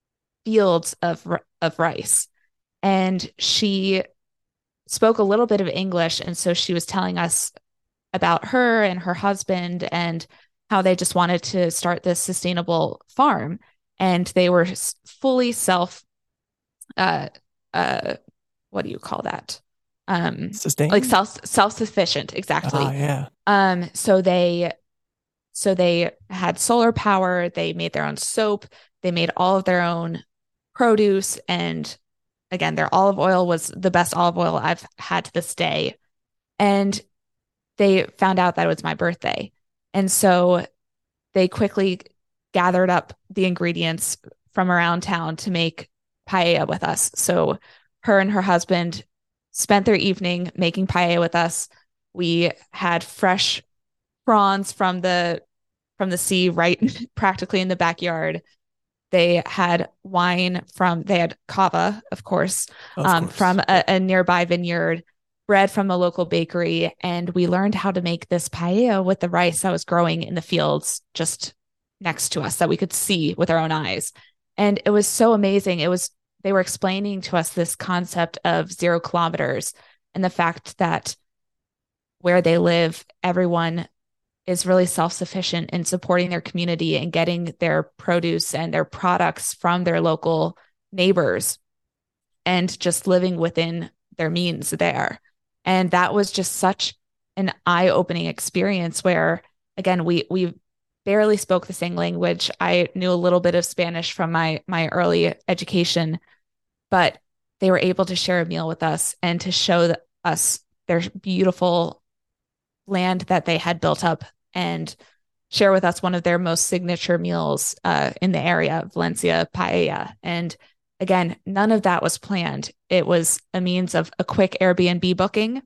fields of, of rice. And she spoke a little bit of English. And so she was telling us about her and her husband and how they just wanted to start this sustainable farm. And they were fully self, uh, uh, what do you call that? Um, Sustained? Like self, self-sufficient. Exactly. Ah, yeah. Um, so they, so they had solar power. They made their own soap. They made all of their own produce, and again, their olive oil was the best olive oil I've had to this day. And they found out that it was my birthday. And so they quickly gathered up the ingredients from around town to make paella with us. So her and her husband spent their evening making paella with us. We had fresh prawns from the from the sea right practically in the backyard. They had wine from, they had cava, of course, of um, course. from a, a nearby vineyard, bread from a local bakery. And we learned how to make this paella with the rice that was growing in the fields just next to us that we could see with our own eyes. And it was so amazing. It was, they were explaining to us this concept of zero kilometers and the fact that where they live, everyone is really self-sufficient in supporting their community and getting their produce and their products from their local neighbors. and just living within their means there. And that was just such an eye-opening experience where, again, we we barely spoke the same language. I knew a little bit of Spanish from my my early education, but they were able to share a meal with us and to show us their beautiful land that they had built up and share with us one of their most signature meals uh, in the area, Valencia paella. And again, none of that was planned. It was a means of a quick Airbnb booking,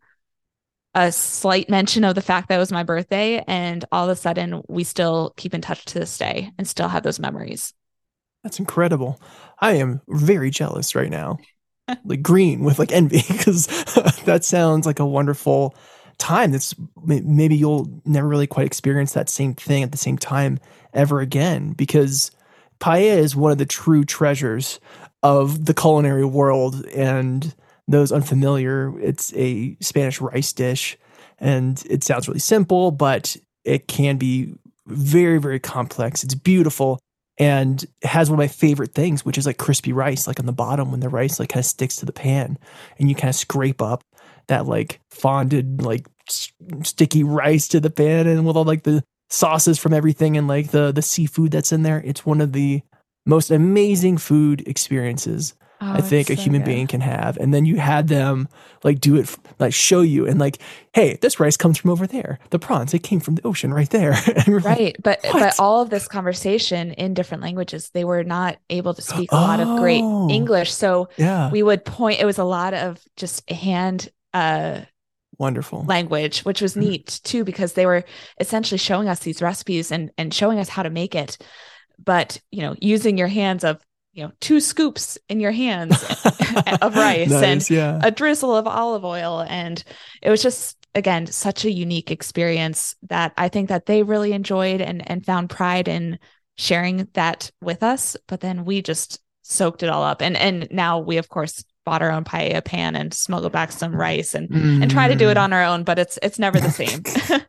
a slight mention of the fact that it was my birthday, and all of a sudden we still keep in touch to this day and still have those memories. That's incredible. I am very jealous right now. Like green with like envy, because that sounds like a wonderful time. That's maybe you'll never really quite experience that same thing at the same time ever again, because paella is one of the true treasures of the culinary world. And those unfamiliar, it's a Spanish rice dish, and it sounds really simple, but it can be very, very complex. It's beautiful. And it has one of my favorite things, which is like crispy rice, like on the bottom when the rice like kind of sticks to the pan, and you kind of scrape up that like fondant, like s- sticky rice to the pan, and with all like the sauces from everything and like the the seafood that's in there. It's one of the most amazing food experiences Oh, I think a it's so human good. being can have. And then you had them like do it, like show you and like, hey, this rice comes from over there. The prawns, it came from the ocean right there. And we're like, Right. But what? but all of this conversation in different languages, they were not able to speak a lot of great Oh, English. So yeah. we would point, it was a lot of just hand uh Wonderful. language, which was Mhm. neat too, because they were essentially showing us these recipes and and showing us how to make it. But, you know, using your hands of, you know, two scoops in your hands of rice and Nice, yeah. a drizzle of olive oil. And it was just, again, such a unique experience that I think that they really enjoyed and, and found pride in sharing that with us. But then we just soaked it all up. And, and now we, of course, bought our own paella pan and smuggled back some rice and, and try to do it Mm. on our own, but it's, it's never the same.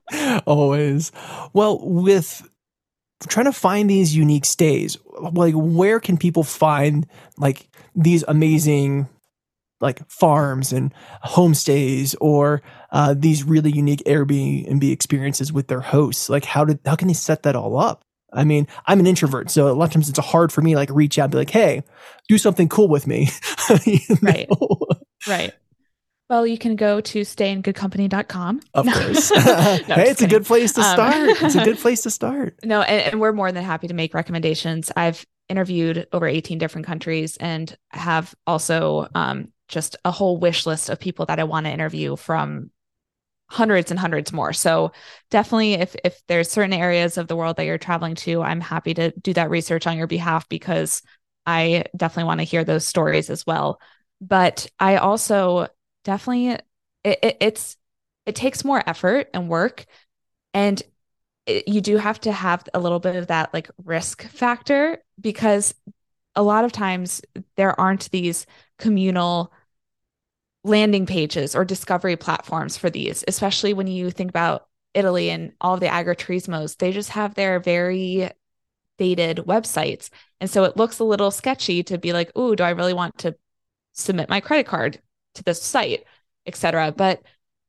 Always. Well, with trying to find these unique stays, like where can people find like these amazing like farms and homestays, or uh, these really unique Airbnb experiences with their hosts? Like how did how can they set that all up? I mean, I'm an introvert, so a lot of times it's hard for me to like reach out and be like, hey, do something cool with me. You know? Right. Right. Well, you can go to stay in good company dot com. Of No. course. No, Hey, just it's a kidding. good place to Um, start. It's a good place to start. No, and, and we're more than happy to make recommendations. I've interviewed over eighteen different countries and have also um, just a whole wish list of people that I want to interview from hundreds and hundreds more. So definitely if if there's certain areas of the world that you're traveling to, I'm happy to do that research on your behalf, because I definitely want to hear those stories as well. But I also definitely it, it, it's it takes more effort and work, and it, you do have to have a little bit of that like risk factor, because a lot of times there aren't these communal landing pages or discovery platforms for these, especially when you think about Italy and all of the agriturismos. They just have their very dated websites. And so it looks a little sketchy to be like, ooh, do I really want to submit my credit card to this site, et cetera. But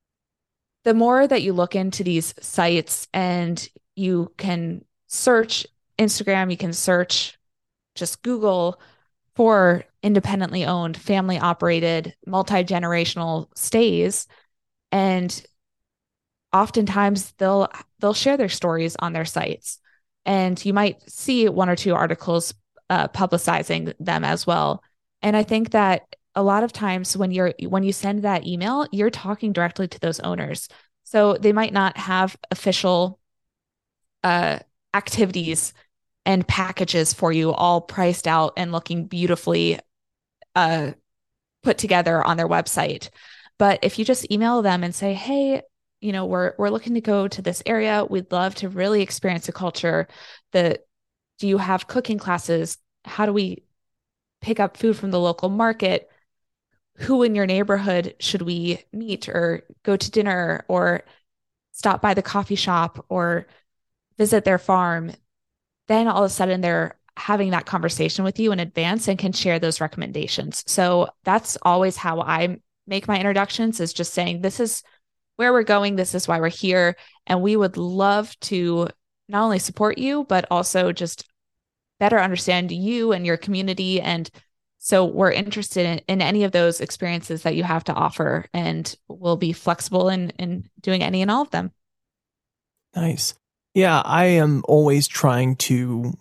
the more that you look into these sites and you can search Instagram, you can search just Google for independently owned, family operated, multi generational stays, and oftentimes they'll they'll share their stories on their sites, and you might see one or two articles uh, publicizing them as well. And I think that a lot of times when you're when you send that email, you're talking directly to those owners, so they might not have official uh, activities and packages for you all priced out and looking beautifully uh, put together on their website. But if you just email them and say, hey, you know, we're we're looking to go to this area. We'd love to really experience the culture. The do you have cooking classes? How do we pick up food from the local market? Who in your neighborhood should we meet or go to dinner or stop by the coffee shop or visit their farm? Then all of a sudden they're having that conversation with you in advance and can share those recommendations. So that's always how I make my introductions, is just saying, this is where we're going, this is why we're here, and we would love to not only support you, but also just better understand you and your community. And so we're interested in, in any of those experiences that you have to offer, and we'll be flexible in, in doing any and all of them. Nice. Yeah, I am always trying to,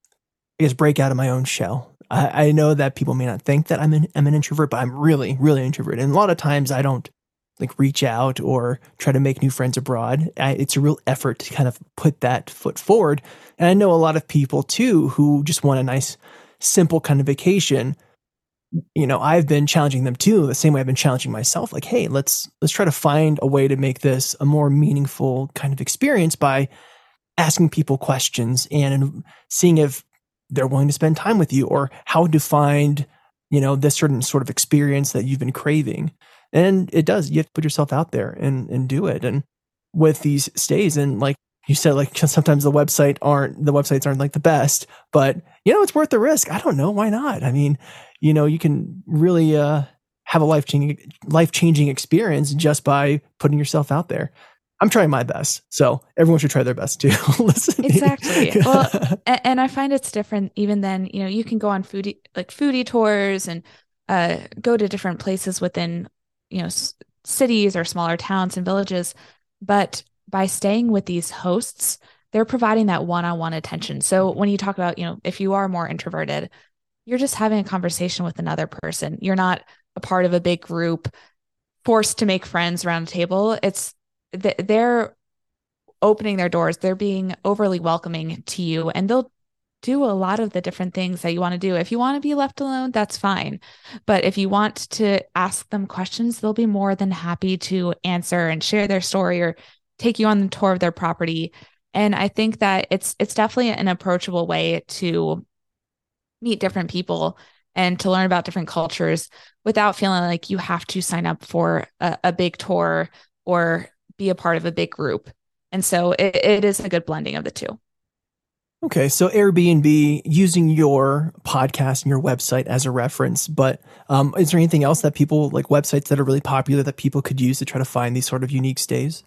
I guess, break out of my own shell. I, I know that people may not think that I'm an, I'm an introvert, but I'm really, really introverted. And a lot of times I don't like reach out or try to make new friends abroad. I, it's a real effort to kind of put that foot forward. And I know a lot of people too who just want a nice, simple kind of vacation. You know, I've been challenging them too, the same way I've been challenging myself. Like, hey, let's let's try to find a way to make this a more meaningful kind of experience by asking people questions and seeing if they're willing to spend time with you, or how to find, you know, this certain sort of experience that you've been craving. And it does, you have to put yourself out there and, and do it. And with these stays, and like you said, like sometimes the website aren't, the websites aren't like the best, but you know, it's worth the risk. I don't know. Why not? I mean, you know, you can really uh, have a life-changing, life-changing experience just by putting yourself out there. I'm trying my best. So everyone should try their best too. Listen. Exactly. Well, and, and I find it's different even then, you know, you can go on foodie, like foodie tours and uh, go to different places within, you know, s- cities or smaller towns and villages. But by staying with these hosts, they're providing that one-on-one attention. So when you talk about, you know, if you are more introverted, you're just having a conversation with another person. You're not a part of a big group forced to make friends around a table. It's they're opening their doors. They're being overly welcoming to you, and they'll do a lot of the different things that you want to do. If you want to be left alone, that's fine. But if you want to ask them questions, they'll be more than happy to answer and share their story or take you on the tour of their property. And I think that it's it's definitely an approachable way to meet different people and to learn about different cultures without feeling like you have to sign up for a, a big tour or be a part of a big group. And so it, it is a good blending of the two. Okay, so Airbnb, using your podcast and your website as a reference, but um, is there anything else that people, like websites that are really popular that people could use to try to find these sort of unique stays?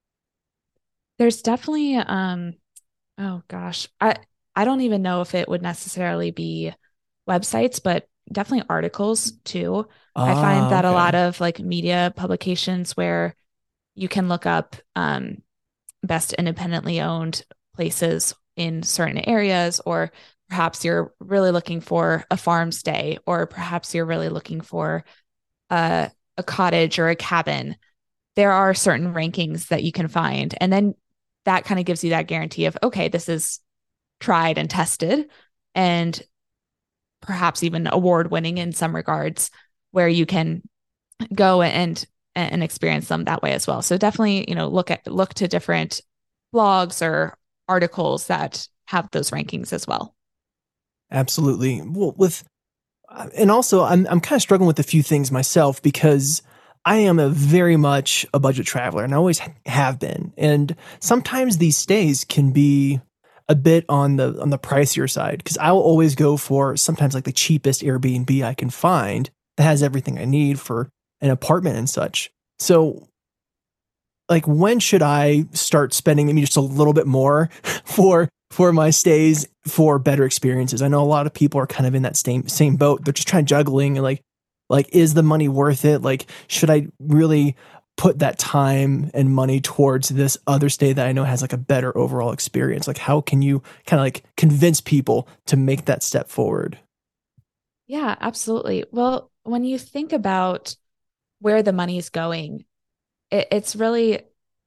There's definitely, um, oh gosh, I, I don't even know if it would necessarily be websites, but definitely articles too. I find Ah, that a lot okay. of like media publications where you can look up um, best independently owned places in certain areas, or perhaps you're really looking for a farm stay, or perhaps you're really looking for a, a cottage or a cabin. There are certain rankings that you can find. And then that kind of gives you that guarantee of, okay, this is tried and tested and perhaps even award winning in some regards, where you can go and and experience them that way as well. So definitely, you know, look at look to different blogs or articles that have those rankings as well. Absolutely. Well, with uh, and also I'm I'm kind of struggling with a few things myself because I am a very much a budget traveler and I always ha- have been. And sometimes these stays can be a bit on the on the pricier side because I will always go for sometimes like the cheapest Airbnb I can find that has everything I need for an apartment and such. So like when should I start spending maybe just a little bit more for for my stays for better experiences? I know a lot of people are kind of in that same same boat. They're just trying juggling and like like is the money worth it? Like should I really put that time and money towards this other stay that I know has like a better overall experience? Like how can you kind of like convince people to make that step forward? Yeah, absolutely. Well, when you think about where the money is going, it, it's really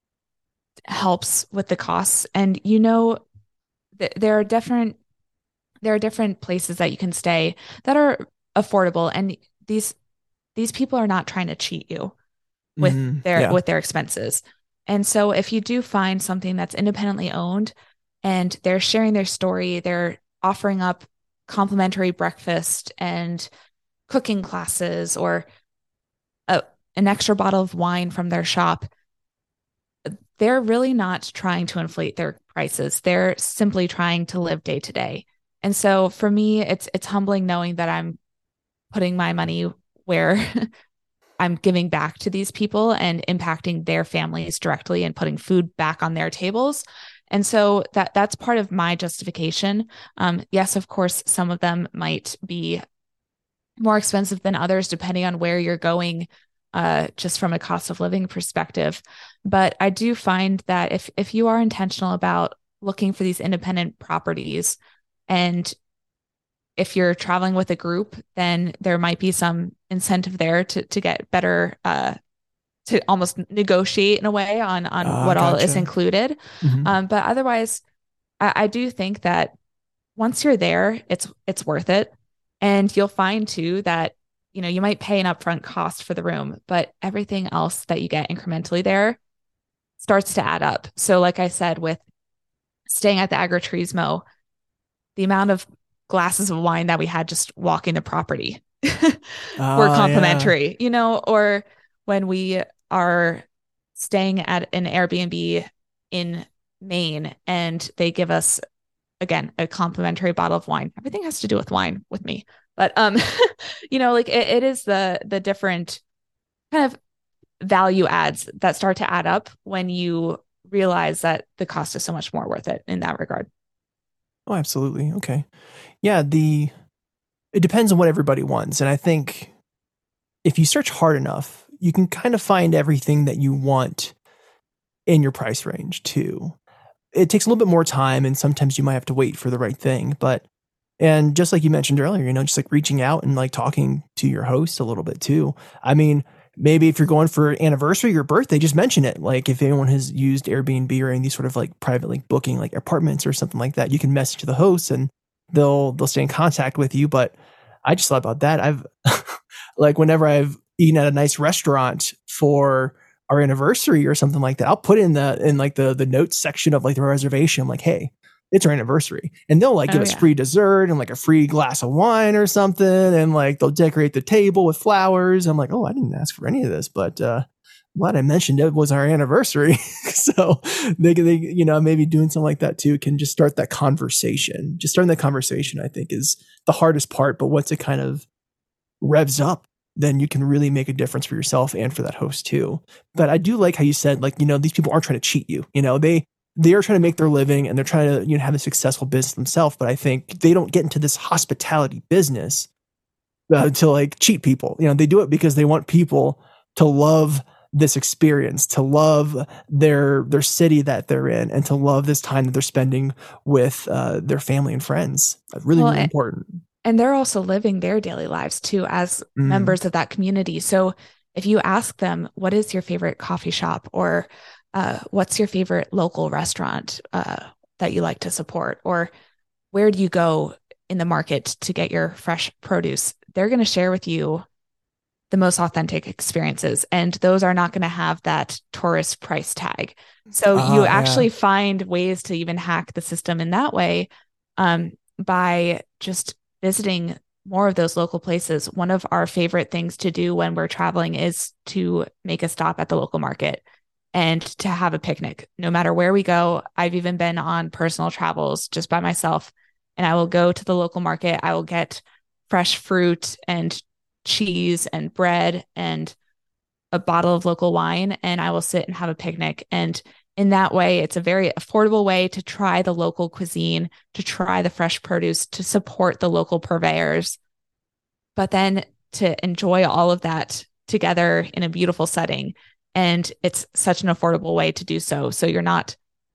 helps with the costs. And you know, th- there are different there are different places that you can stay that are affordable, and these these people are not trying to cheat you with Mm, their yeah. with their expenses. And so if you do find something that's independently owned and they're sharing their story, they're offering up complimentary breakfast and cooking classes or a, an extra bottle of wine from their shop, they're really not trying to inflate their prices. They're simply trying to live day to day. And so for me, it's it's humbling knowing that I'm putting my money where I'm giving back to these people and impacting their families directly and putting food back on their tables. And so that that's part of my justification. Um, yes, of course, some of them might be more expensive than others, depending on where you're going, uh, just from a cost of living perspective. But I do find that if if you are intentional about looking for these independent properties, and if you're traveling with a group, then there might be some incentive there to to get better, uh, to almost negotiate in a way on on Ah, what all is gotcha. included. Hmm. Um, but otherwise, I, I do think that once you're there, it's it's worth it. And you'll find too that, you know, you might pay an upfront cost for the room, but everything else that you get incrementally there starts to add up. So, like I said, with staying at the Agriturismo, the amount of glasses of wine that we had just walking the property were Ah, yeah. complimentary, you know, or when we are staying at an Airbnb in Maine and they give us, again, a complimentary bottle of wine. Everything has to do with wine with me. But um, you know, like it, it is the the different kind of value adds that start to add up when you realize that the cost is so much more worth it in that regard. Oh, absolutely. Okay. Yeah, the it depends on what everybody wants. And I think if you search hard enough, you can kind of find everything that you want in your price range too. It takes a little bit more time and sometimes you might have to wait for the right thing, but and just like you mentioned earlier, you know, just like reaching out and like talking to your host a little bit too. I mean, maybe if you're going for an anniversary or birthday, just mention it. Like if anyone has used Airbnb or any of these sort of like private like booking like apartments or something like that, you can message the hosts and they'll they'll stay in contact with you. But I just thought about that. I've like whenever I've eaten at a nice restaurant for our anniversary or something like that, I'll put in the in like the the notes section of like the reservation. I'm like, hey, it's our anniversary. And they'll like give Oh us yeah. free dessert and like a free glass of wine or something. And like they'll decorate the table with flowers. I'm like, oh, I didn't ask for any of this, but uh glad I mentioned it was our anniversary. So they, they, you know, maybe doing something like that too can just start that conversation. Just starting that conversation, I think, is the hardest part. But once it kind of revs up, then you can really make a difference for yourself and for that host too. But I do like how you said, like, you know, these people aren't trying to cheat you. You know, they they are trying to make their living and they're trying to, you know, have a successful business themselves. But I think they don't get into this hospitality business uh, to like cheat people. You know, they do it because they want people to love this experience, to love their their city that they're in, and to love this time that they're spending with uh, their family and friends. Really, Well, really a- important. and they're also living their daily lives too as Mm. members of that community. So if you ask them, what is your favorite coffee shop, or uh, what's your favorite local restaurant uh, that you like to support, or where do you go in the market to get your fresh produce, they're going to share with you the most authentic experiences. And those are not going to have that tourist price tag. So you Ah, yeah. actually find ways to even hack the system in that way, um, by just visiting more of those local places. One of our favorite things to do when we're traveling is to make a stop at the local market and to have a picnic. No matter where we go, I've even been on personal travels just by myself, and I will go to the local market. I will get fresh fruit and cheese and bread and a bottle of local wine, and I will sit and have a picnic. And in that way, it's a very affordable way to try the local cuisine, to try the fresh produce, to support the local purveyors, but then to enjoy all of that together in a beautiful setting. And it's such an affordable way to do so. So you're not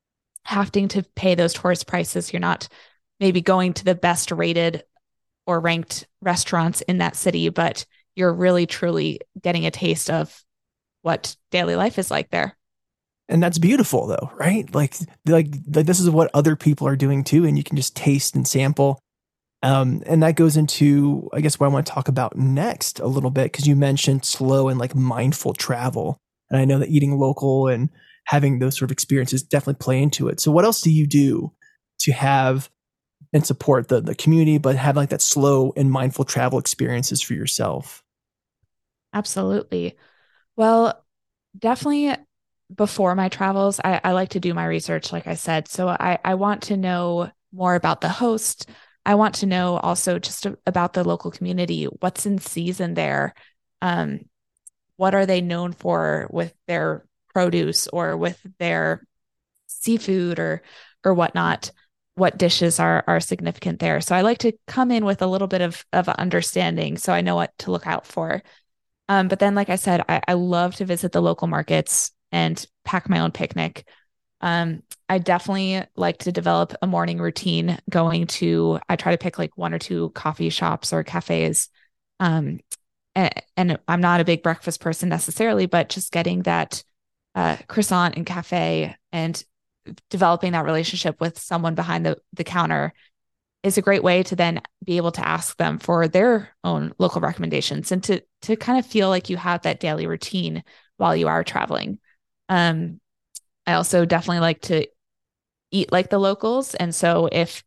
having to pay those tourist prices. You're not maybe going to the best rated or ranked restaurants in that city, but you're really truly getting a taste of what daily life is like there. And that's beautiful though, right? Like, like, like this is what other people are doing too. And you can just taste and sample. Um, and that goes into, I guess, what I want to talk about next a little bit, because you mentioned slow and like mindful travel. And I know that eating local and having those sort of experiences definitely play into it. So what else do you do to have and support the, the community, but have like that slow and mindful travel experiences for yourself? Absolutely. Well, definitely before my travels, I, I like to do my research, like I said. So I, I want to know more about the host. I want to know also just about the local community, what's in season there. Um, what are they known for with their produce or with their seafood or or whatnot? What dishes are are significant there? So I like to come in with a little bit of of understanding, so I know what to look out for. Um, but then, like I said, I, I love to visit the local markets and pack my own picnic. Um, I definitely like to develop a morning routine going to, I try to pick like one or two coffee shops or cafes. Um, and, and I'm not a big breakfast person necessarily, but just getting that uh, croissant and cafe and developing that relationship with someone behind the, the counter is a great way to then be able to ask them for their own local recommendations and to to kind of feel like you have that daily routine while you are traveling. Um, I also definitely like to eat like the locals. And so if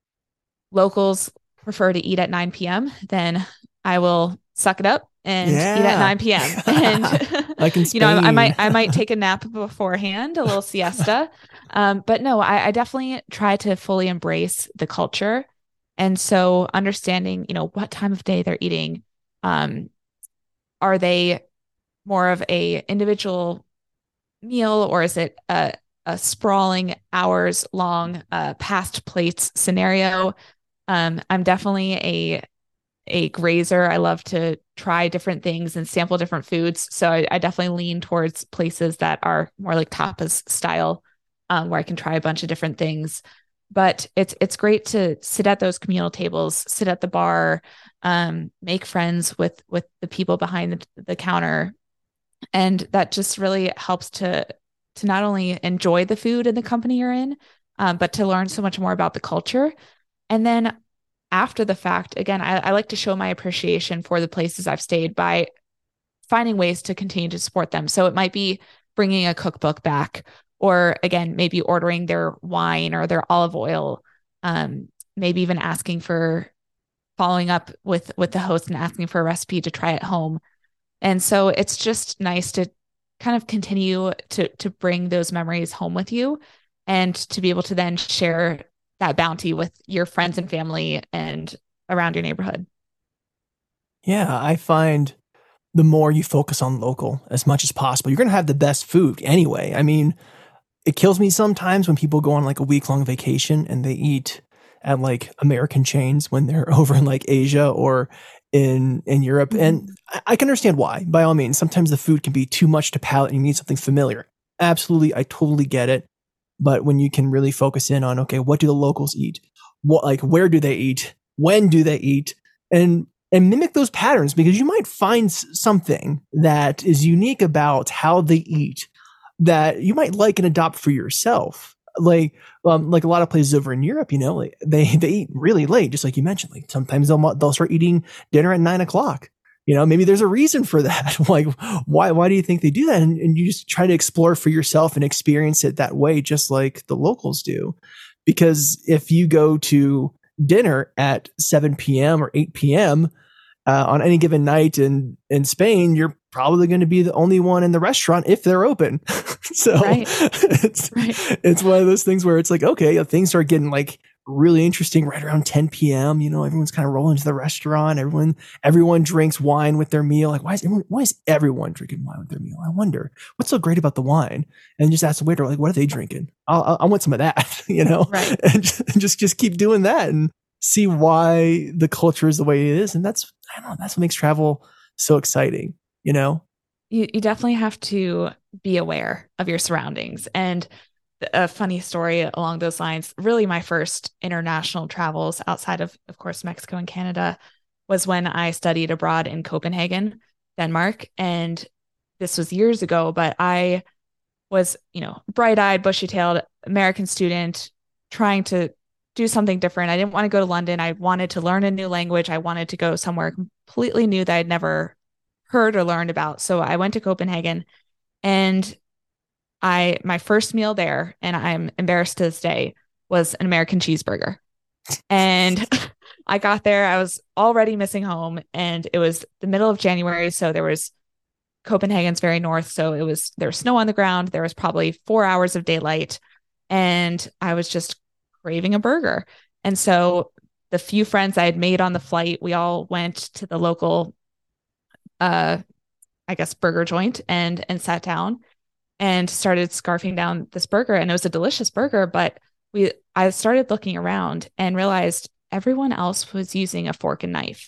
locals prefer to eat at nine p.m., then I will suck it up and yeah. eat at nine p.m. And like in you know, I, I might I Spain. might take a nap beforehand, a little siesta. Um, but no, I, I definitely try to fully embrace the culture. And so understanding, you know, what time of day they're eating. Um, are they more of a individual meal, or is it a, a sprawling hours long uh, past plates scenario? Um, I'm definitely a a grazer. I love to try different things and sample different foods. So I, I definitely lean towards places that are more like tapas style, um, where I can try a bunch of different things. But it's it's great to sit at those communal tables, sit at the bar, um, make friends with with the people behind the, the counter, and that just really helps to to not only enjoy the food and the company you're in, um, but to learn so much more about the culture. And then after the fact, again, I, I like to show my appreciation for the places I've stayed by finding ways to continue to support them. So it might be bringing a cookbook back, or again, maybe ordering their wine or their olive oil, um, maybe even asking for following up with with the host and asking for a recipe to try at home. And so it's just nice to kind of continue to to bring those memories home with you and to be able to then share that bounty with your friends and family and around your neighborhood. Yeah, I find the more you focus on local as much as possible, you're going to have the best food anyway. I mean, it kills me sometimes when people go on like a week long vacation and they eat at like American chains when they're over in like Asia or in, in Europe. Mm-hmm. And I, I can understand why, by all means. Sometimes the food can be too much to palate and you need something familiar. Absolutely. I totally get it. But when you can really focus in on, okay, what do the locals eat? What, like, where do they eat? When do they eat? And, and mimic those patterns, because you might find something that is unique about how they eat that you might like and adopt for yourself. Like, um, like a lot of places over in Europe, you know, like they, they eat really late, just like you mentioned. Like sometimes they'll, they'll start eating dinner at nine o'clock. You know, maybe there's a reason for that. Like, why, why do you think they do that? And, and you just try to explore for yourself and experience it that way, just like the locals do. Because if you go to dinner at seven p.m. or eight p.m. Uh, on any given night in, in Spain, you're probably going to be the only one in the restaurant if they're open. So right. it's, right. it's one of those things where it's like, okay, things start getting like really interesting right around ten p.m. You know, everyone's kind of rolling to the restaurant. Everyone, everyone drinks wine with their meal. Like, why is everyone, why is everyone drinking wine with their meal? I wonder what's so great about the wine. And just ask the waiter, like, what are they drinking? I'll, I want some of that, you know, right. and just, just, just keep doing that and see why the culture is the way it is. And that's, I don't know, that's what makes travel so exciting, you know? You, you definitely have to be aware of your surroundings. And a funny story along those lines, really my first international travels outside of, of course, Mexico and Canada was when I studied abroad in Copenhagen, Denmark. And this was years ago, but I was, you know, bright-eyed, bushy-tailed American student trying to do something different. I didn't want to go to London. I wanted to learn a new language. I wanted to go somewhere completely new that I'd never heard or learned about. So I went to Copenhagen, and I, my first meal there, and I'm embarrassed to this day, was an American cheeseburger. And I got there, I was already missing home, and it was the middle of January. So there was, Copenhagen's very north. So it was, there was snow on the ground. There was probably four hours of daylight, and I was just craving a burger. And so the few friends I had made on the flight, we all went to the local, uh, I guess, burger joint and and sat down and started scarfing down this burger. And it was a delicious burger, but we I started looking around and realized everyone else was using a fork and knife.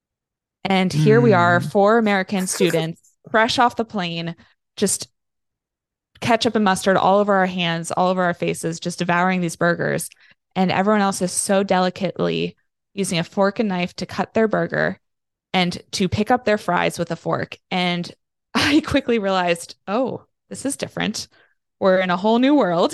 And here we are, Mm. four American students, fresh off the plane, just ketchup and mustard all over our hands, all over our faces, just devouring these burgers. And everyone else is so delicately using a fork and knife to cut their burger and to pick up their fries with a fork. And I quickly realized, oh, this is different. We're in a whole new world.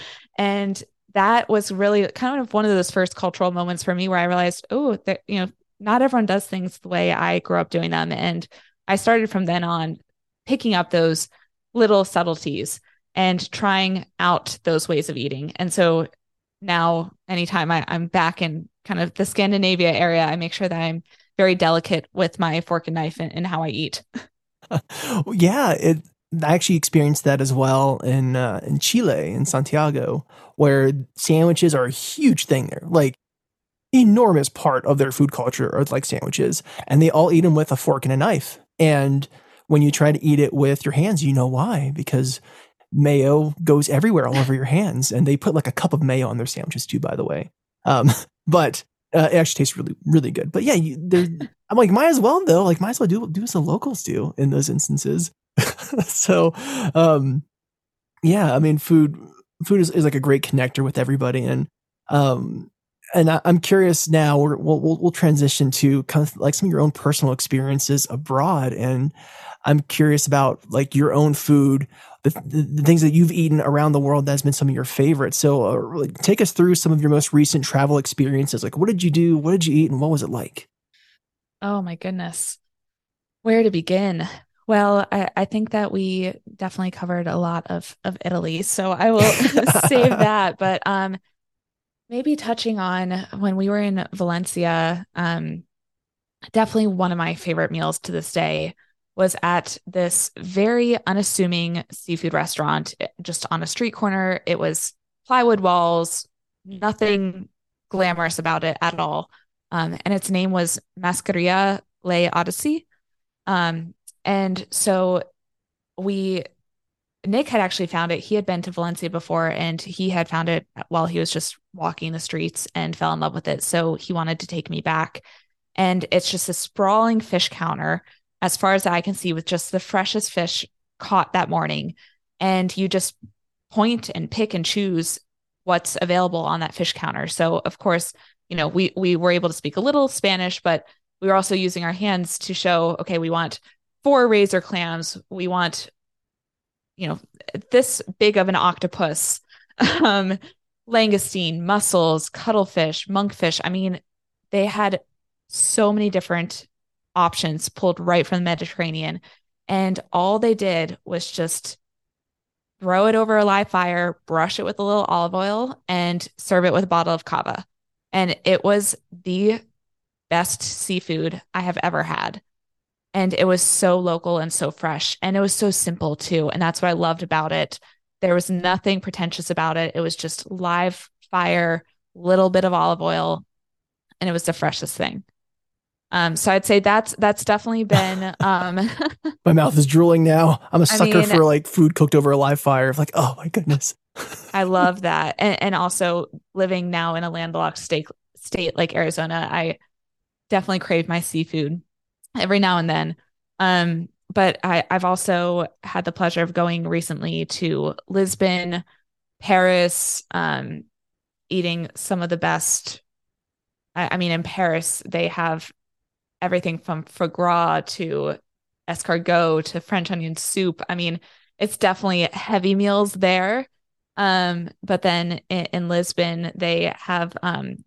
And that was really kind of one of those first cultural moments for me where I realized, oh, that, you know, not everyone does things the way I grew up doing them. And I started from then on picking up those little subtleties and trying out those ways of eating. And so now anytime I, I'm back in kind of the Scandinavia area, I make sure that I'm very delicate with my fork and knife and, and how I eat. Yeah, it, I actually experienced that as well in uh, in Chile, in Santiago, where sandwiches are a huge thing there. Like, enormous part of their food culture are like sandwiches, and they all eat them with a fork and a knife. And when you try to eat it with your hands, you know why? Because mayo goes everywhere all over your hands, and they put like a cup of mayo on their sandwiches too, by the way. Um, but uh, it actually tastes really, really good. But yeah, you, I'm like, might as well though. Like, might as well do do as the locals do in those instances. So, um, yeah, I mean, food food is, is like a great connector with everybody, and um, and I, I'm curious now. We're, we'll we'll we'll transition to kind of like some of your own personal experiences abroad, and I'm curious about like your own food, the, the, the things that you've eaten around the world that's been some of your favorites. So, uh, really take us through some of your most recent travel experiences. Like, what did you do? What did you eat, and what was it like? Oh my goodness. Where to begin? Well, I, I think that we definitely covered a lot of of Italy, so I will save that. But um, maybe touching on when we were in Valencia, um, definitely one of my favorite meals to this day was at this very unassuming seafood restaurant just on a street corner. It was plywood walls, nothing glamorous about it at all. Um, and its name was Mascaria Le Odyssey. Um, and so we, Nick had actually found it. He had been to Valencia before and he had found it while he was just walking the streets and fell in love with it. So he wanted to take me back. And it's just a sprawling fish counter, as far as I can see, with just the freshest fish caught that morning. And you just point and pick and choose what's available on that fish counter. So, of course, you know, we we were able to speak a little Spanish, but we were also using our hands to show, okay, we want four razor clams. We want, you know, this big of an octopus, um, langoustine, mussels, cuttlefish, monkfish. I mean, they had so many different options pulled right from the Mediterranean. And all they did was just throw it over a live fire, brush it with a little olive oil, and serve it with a bottle of cava. And it was the best seafood I have ever had. And it was so local and so fresh. And it was so simple too. And that's what I loved about it. There was nothing pretentious about it. It was just live fire, little bit of olive oil, and it was the freshest thing. Um, so I'd say that's that's definitely been. Um, My mouth is drooling now. I'm a I sucker mean, for like food cooked over a live fire. Like, oh my goodness. I love that, and, and also living now in a landlocked state state like Arizona, I definitely crave my seafood every now and then. Um, but I, I've also had the pleasure of going recently to Lisbon, Paris, um, eating some of the best. I, I mean, in Paris, they have everything from foie gras to escargot to French onion soup. I mean, it's definitely heavy meals there. Um, but then in, in Lisbon, they have, um,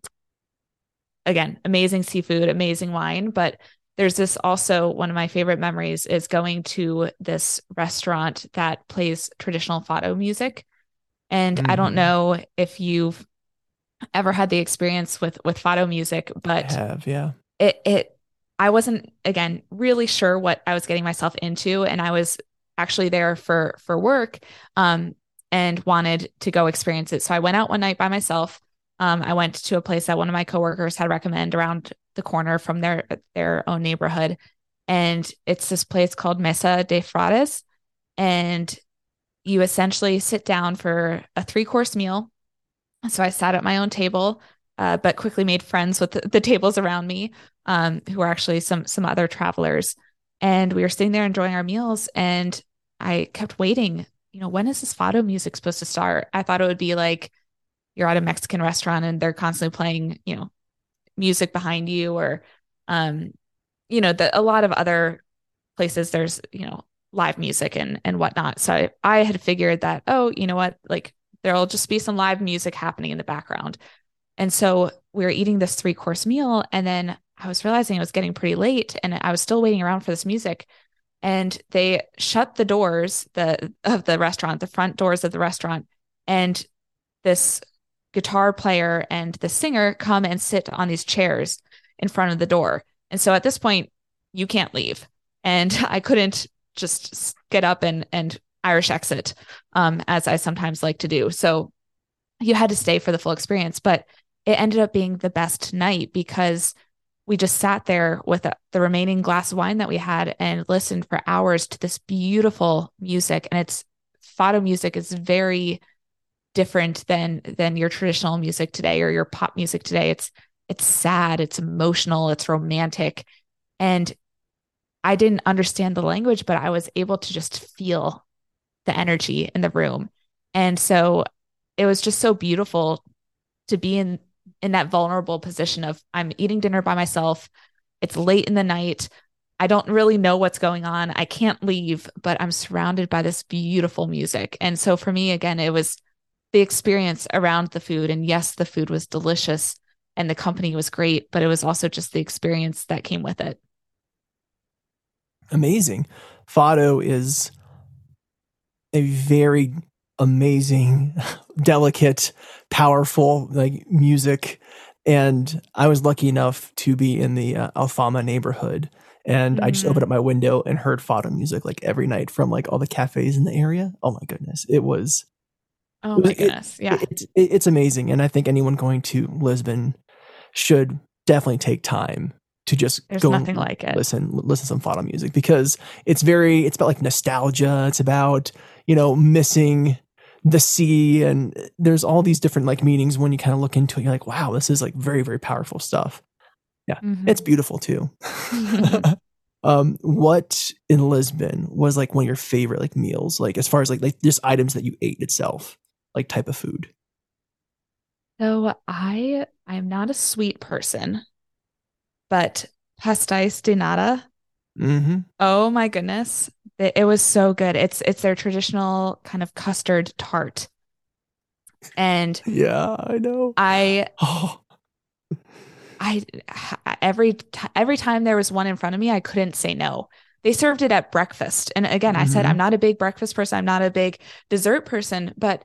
again, amazing seafood, amazing wine. But there's this also one of my favorite memories is going to this restaurant that plays traditional fado music. And Mm-hmm. I don't know if you've ever had the experience with with fado music, but I have, yeah. it it I wasn't, again, really sure what I was getting myself into. And I was actually there for, for work, um, and wanted to go experience it. So I went out one night by myself, Um, I went to a place that one of my coworkers had recommended around the corner from their their own neighborhood, and it's this place called Mesa de Frades, and you essentially sit down for a three course meal. So I sat at my own table, uh, but quickly made friends with the, the tables around me, um, who were actually some some other travelers, and we were sitting there enjoying our meals, and I kept waiting. You know, when is this fado music supposed to start? I thought it would be like you're at a Mexican restaurant and they're constantly playing, you know, music behind you, or, um, you know, the, a lot of other places there's, you know, live music and and whatnot. So I, I had figured that, oh, you know what, like there'll just be some live music happening in the background. And so we were eating this three course meal, and then I was realizing it was getting pretty late, and I was still waiting around for this music. And they shut the doors the of the restaurant, the front doors of the restaurant, and this guitar player and the singer come and sit on these chairs in front of the door. And so at this point, you can't leave. And I couldn't just get up and and Irish exit, um, as I sometimes like to do. So you had to stay for the full experience, but it ended up being the best night because we just sat there with a, the remaining glass of wine that we had and listened for hours to this beautiful music. And it's fado music is very different than than your traditional music today or your pop music today. It's it's sad, it's emotional, it's romantic. And I didn't understand the language, but I was able to just feel the energy in the room. And so it was just so beautiful to be in in that vulnerable position of I'm eating dinner by myself. It's late in the night. I don't really know what's going on. I can't leave, but I'm surrounded by this beautiful music. And so for me, again, it was the experience around the food. And yes, the food was delicious and the company was great, but it was also just the experience that came with it. Amazing. Fado is a very amazing, delicate, powerful like music. And I was lucky enough to be in the uh, Alfama neighborhood. And mm. I just opened up my window and heard fado music like every night from like all the cafes in the area. Oh my goodness. It was, oh my it, goodness. Yeah. It, it, it's amazing. And I think anyone going to Lisbon should definitely take time to just There's go nothing like it. listen, listen to some fado music because it's very, it's about like nostalgia. It's about, you know, missing the sea, and there's all these different like meanings when you kind of look into it. You're like, wow, this is like very, very powerful stuff. Yeah. Mm-hmm. It's beautiful too. um, what in Lisbon was like one of your favorite like meals, like as far as like, like just items that you ate itself, like type of food? So I, I'm not a sweet person, but pastéis de nata. Mm-hmm. Oh my goodness. It, it was so good. It's it's their traditional kind of custard tart. And yeah, I know. I oh. I every every time there was one in front of me, I couldn't say no. They served it at breakfast. And again, mm-hmm. I said I'm not a big breakfast person. I'm not a big dessert person, but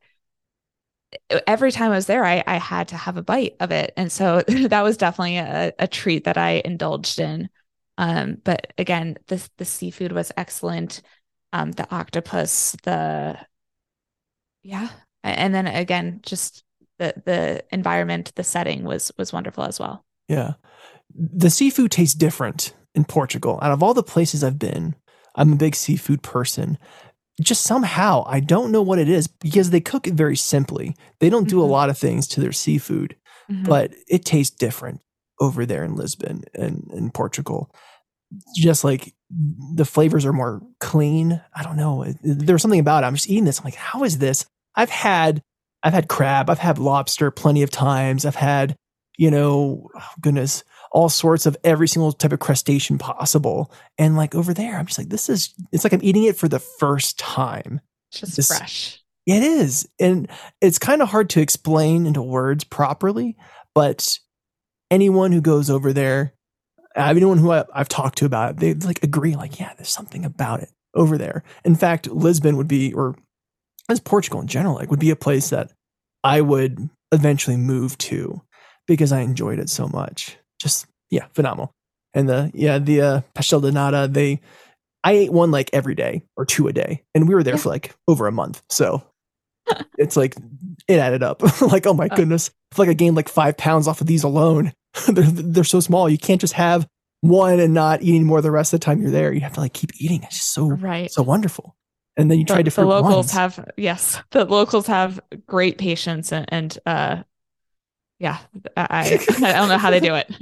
every time I was there, I, I had to have a bite of it. And so that was definitely a, a treat that I indulged in. Um, but again, the, the seafood was excellent. Um, the octopus, the, yeah. And then again, just the, the environment, the setting was, was wonderful as well. Yeah. The seafood tastes different in Portugal. Out of all the places I've been, I'm a big seafood person. Just somehow, I don't know what it is because they cook it very simply. They don't do mm-hmm. a lot of things to their seafood, mm-hmm. but it tastes different over there in Lisbon and in Portugal. Just like the flavors are more clean. I don't know. There's something about it. I'm just eating this. I'm like, how is this? I've had, I've had crab. I've had lobster plenty of times. I've had, you know, oh goodness, all sorts of every single type of crustacean possible. And like over there, I'm just like, this is, it's like I'm eating it for the first time. Just this, fresh. It is. And it's kind of hard to explain into words properly, but anyone who goes over there, anyone who I, I've talked to about it, they like agree like, yeah, there's something about it over there. In fact, Lisbon would be, or as Portugal in general, like would be a place that I would eventually move to because I enjoyed it so much. Just, yeah, phenomenal. And the, yeah, the uh, pastel de nata, they, I ate one like every day or two a day. And we were there yeah. for like over a month. So It's like it added up. Like, oh my Uh, goodness. I feel like I gained like five pounds off of these alone. they're, they're so small. You can't just have one and not eating more the rest of the time you're there. You have to like keep eating. It's just so, right. so wonderful. And then you try The, the different locals ones. have, yes, the locals have great patience and, and uh, yeah, I, I don't know how they do it.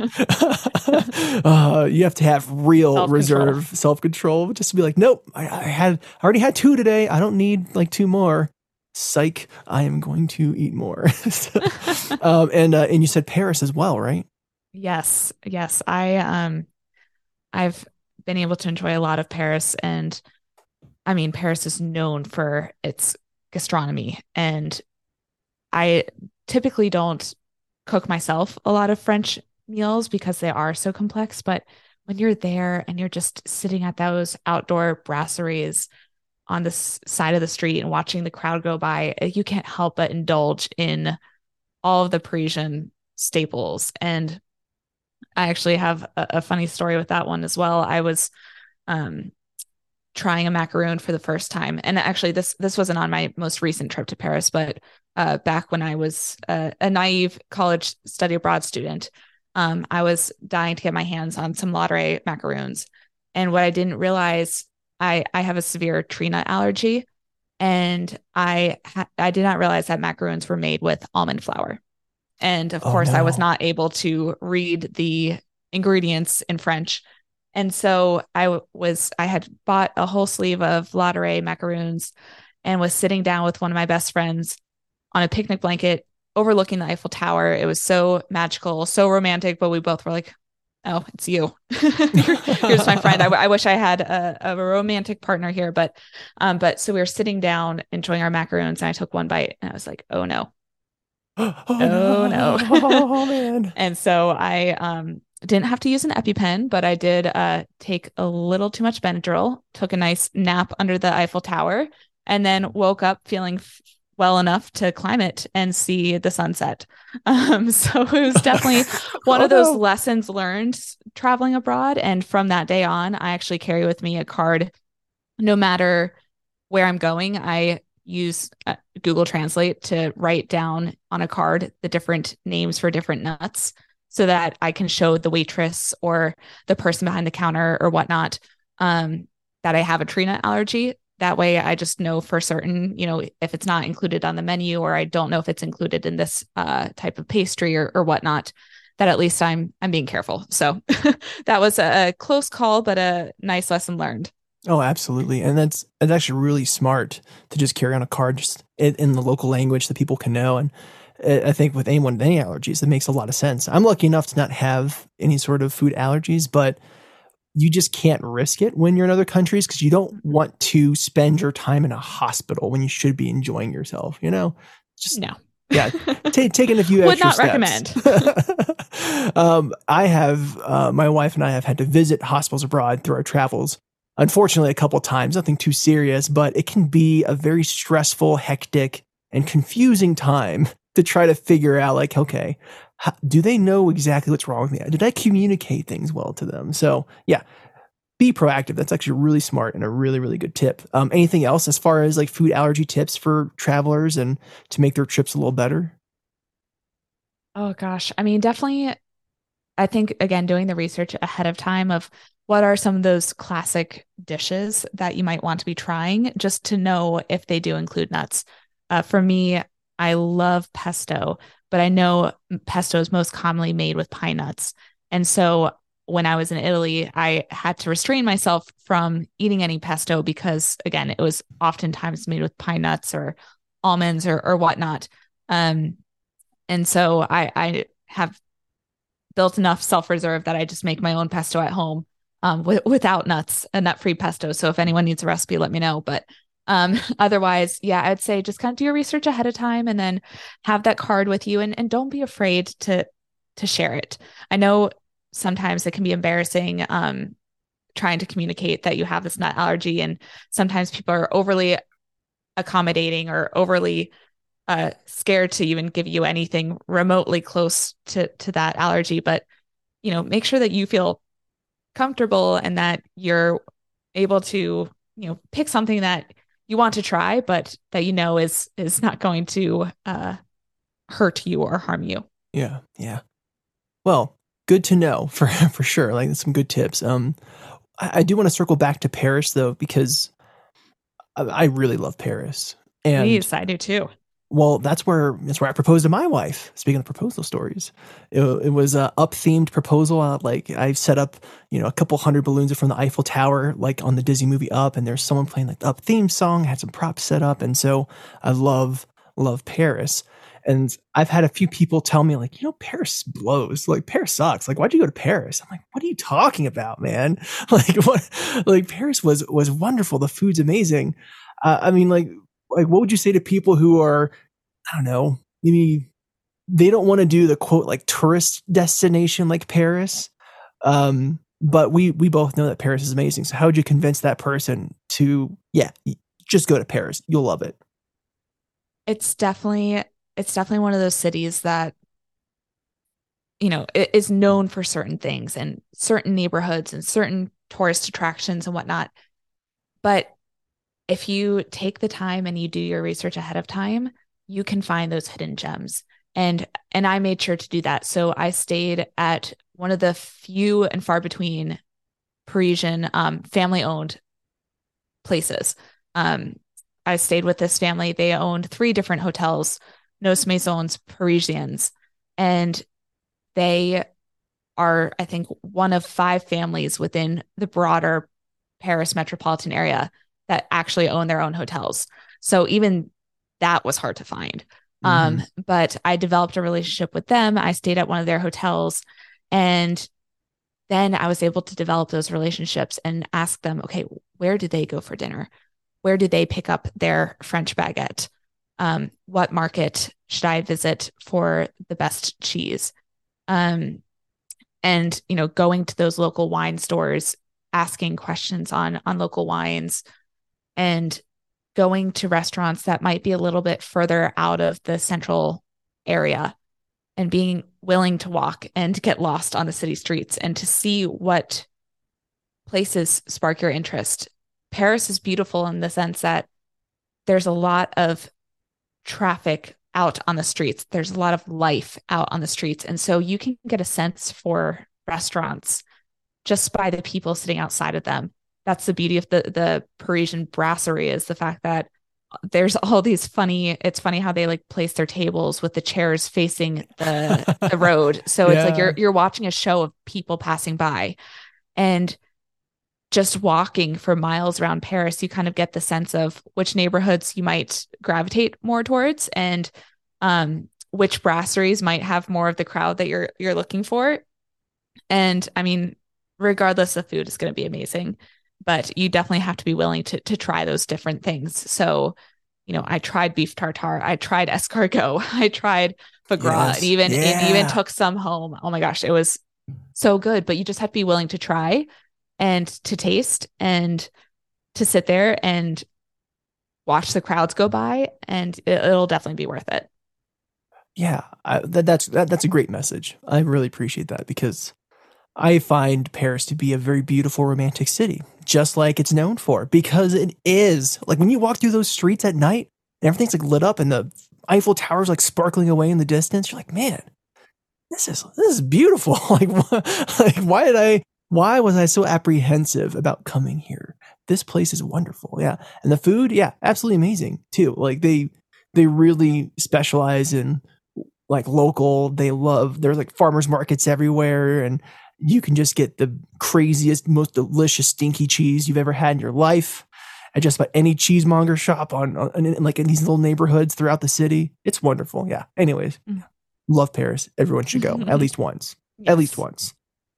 uh, you have to have real Self-control. reserve self-control just to be like, nope, I, I had I already had two today. I don't need like two more. Psych, I am going to eat more. um, and uh, and you said Paris as well, right? Yes, yes. I um I've been able to enjoy a lot of Paris, and I mean Paris is known for its gastronomy, and I typically don't cook myself a lot of French meals because they are so complex, but when you're there and you're just sitting at those outdoor brasseries on the side of the street and watching the crowd go by, you can't help but indulge in all of the Parisian staples. And I actually have a, a funny story with that one as well. I was um, trying a macaroon for the first time, and actually, this this wasn't on my most recent trip to Paris, but uh, back when I was a, a naive college study abroad student, um, I was dying to get my hands on some Ladurée macaroons. And what I didn't realize, I I have a severe tree nut allergy, and I ha- I did not realize that macaroons were made with almond flour. And of Oh course, I was no. not able to read the ingredients in French. And so I was, I had bought a whole sleeve of Ladurée macaroons and was sitting down with one of my best friends on a picnic blanket overlooking the Eiffel Tower. It was so magical, so romantic, but we both were like, oh, it's you. Here's my friend. I, I wish I had a, a romantic partner here, but, um, but so we were sitting down enjoying our macaroons, and I took one bite and I was like, oh no, Oh oh no. no. Oh man. And so I um, didn't have to use an EpiPen, but I did uh, take a little too much Benadryl, took a nice nap under the Eiffel Tower, and then woke up feeling f- well enough to climb it and see the sunset. Um, so it was definitely one Oh of those no. lessons learned traveling abroad. And from that day on, I actually carry with me a card no matter where I'm going. I use uh, Google Translate to write down on a card the different names for different nuts so that I can show the waitress or the person behind the counter or whatnot um, that I have a tree nut allergy. That way I just know for certain, you know, if it's not included on the menu, or I don't know if it's included in this uh, type of pastry or, or whatnot, that at least I'm I'm being careful. So that was a, a close call, but a nice lesson learned. Oh, absolutely. And that's it's actually really smart to just carry on a card just in, in the local language that people can know. And uh, I think with anyone with any allergies, it makes a lot of sense. I'm lucky enough to not have any sort of food allergies, but you just can't risk it when you're in other countries because you don't want to spend your time in a hospital when you should be enjoying yourself, you know? Just No. yeah, t- taking a few Would extra not steps. recommend. um, I have uh, my wife and I have had to visit hospitals abroad through our travels. Unfortunately, a couple times, nothing too serious, but it can be a very stressful, hectic, and confusing time to try to figure out, like, okay, how, do they know exactly what's wrong with me? Did I communicate things well to them? So, yeah, be proactive. That's actually really smart and a really, really good tip. Um, anything else as far as like food allergy tips for travelers and to make their trips a little better? Oh gosh. I mean, definitely, I think again, doing the research ahead of time of what are some of those classic dishes that you might want to be trying just to know if they do include nuts. Uh, for me, I love pesto, but I know pesto is most commonly made with pine nuts. And so when I was in Italy, I had to restrain myself from eating any pesto because, again, it was oftentimes made with pine nuts or almonds or, or whatnot. Um, and so I, I have built enough self reserve that I just make my own pesto at home um, w- without nuts, a nut free pesto. So if anyone needs a recipe, let me know. But um, otherwise, yeah, I'd say just kind of do your research ahead of time and then have that card with you, and, and don't be afraid to to share it. I know sometimes it can be embarrassing um, trying to communicate that you have this nut allergy, and sometimes people are overly accommodating or overly uh, scared to even give you anything remotely close to to that allergy. But you know, make sure that you feel comfortable and that you're able to, you know, pick something that you want to try, but that you know is is not going to uh, hurt you or harm you. Yeah, yeah. Well, good to know for for sure. Like some good tips. Um, I, I do want to circle back to Paris though, because I, I really love Paris, and Please, I do too. well, that's where that's where I proposed to my wife. Speaking of proposal stories, it, it was a up themed proposal. Uh, like I set up, you know, a couple hundred balloons from the Eiffel Tower, like on the Disney movie Up, and there's someone playing like the Up theme song. Had some props set up, and so I love love Paris. And I've had a few people tell me like, you know, Paris blows. Like Paris sucks. Like, why'd you go to Paris? I'm like, what are you talking about, man? Like what? Like Paris was was wonderful. The food's amazing. Uh, I mean, like. Like, what would you say to people who are, I don't know, maybe they don't want to do the quote like tourist destination like Paris, um, but we we both know that Paris is amazing. So how would you convince that person to, yeah, just go to Paris? You'll love it. It's definitely it's definitely one of those cities that, you know, it is known for certain things and certain neighborhoods and certain tourist attractions and whatnot. But if you take the time and you do your research ahead of time, you can find those hidden gems. And and I made sure to do that. So I stayed at one of the few and far between Parisian um, family-owned places. Um, I stayed with this family. They owned three different hotels, Nos Maisons Parisiennes, and they are, I think, one of five families within the broader Paris metropolitan area that actually own their own hotels. So even that was hard to find. Mm-hmm. Um, but I developed a relationship with them. I stayed at one of their hotels, and then I was able to develop those relationships and ask them, okay, where do they go for dinner? Where do they pick up their French baguette? Um, what market should I visit for the best cheese? Um, and, you know, going to those local wine stores, asking questions on, on local wines, and going to restaurants that might be a little bit further out of the central area, and being willing to walk and get lost on the city streets and to see what places spark your interest. Paris is beautiful in the sense that there's a lot of traffic out on the streets. There's a lot of life out on the streets. And so you can get a sense for restaurants just by the people sitting outside of them. That's the beauty of the, the Parisian brasserie, is the fact that there's all these funny, it's funny how they like place their tables with the chairs facing the, the road. So yeah. It's like you're, you're watching a show of people passing by, and just walking for miles around Paris, you kind of get the sense of which neighborhoods you might gravitate more towards, and um, which brasseries might have more of the crowd that you're, you're looking for. And I mean, regardless, the food is going to be amazing, but you definitely have to be willing to to try those different things. So, you know, I tried beef tartare, I tried escargot, I tried foie gras, yes. and even yeah. and even took some home. Oh my gosh, it was so good. But you just have to be willing to try and to taste and to sit there and watch the crowds go by, and it, it'll definitely be worth it. Yeah, I, that, that's that, that's a great message. I really appreciate that, because I find Paris to be a very beautiful, romantic city, just like it's known for, because it is. Like when you walk through those streets at night and everything's like lit up and the Eiffel Tower's like sparkling away in the distance, you're like, man, this is this is beautiful. Like, like why did I? Why was I so apprehensive about coming here? This place is wonderful. Yeah, and the food, yeah, absolutely amazing too. Like they they really specialize in like local. They love there's like farmers markets everywhere, and you can just get the craziest, most delicious stinky cheese you've ever had in your life at just about any cheesemonger shop on, on in, like in these little neighborhoods throughout the city. It's wonderful. Yeah. Anyways, mm. love Paris. Everyone should go at least once. Yes. At least once.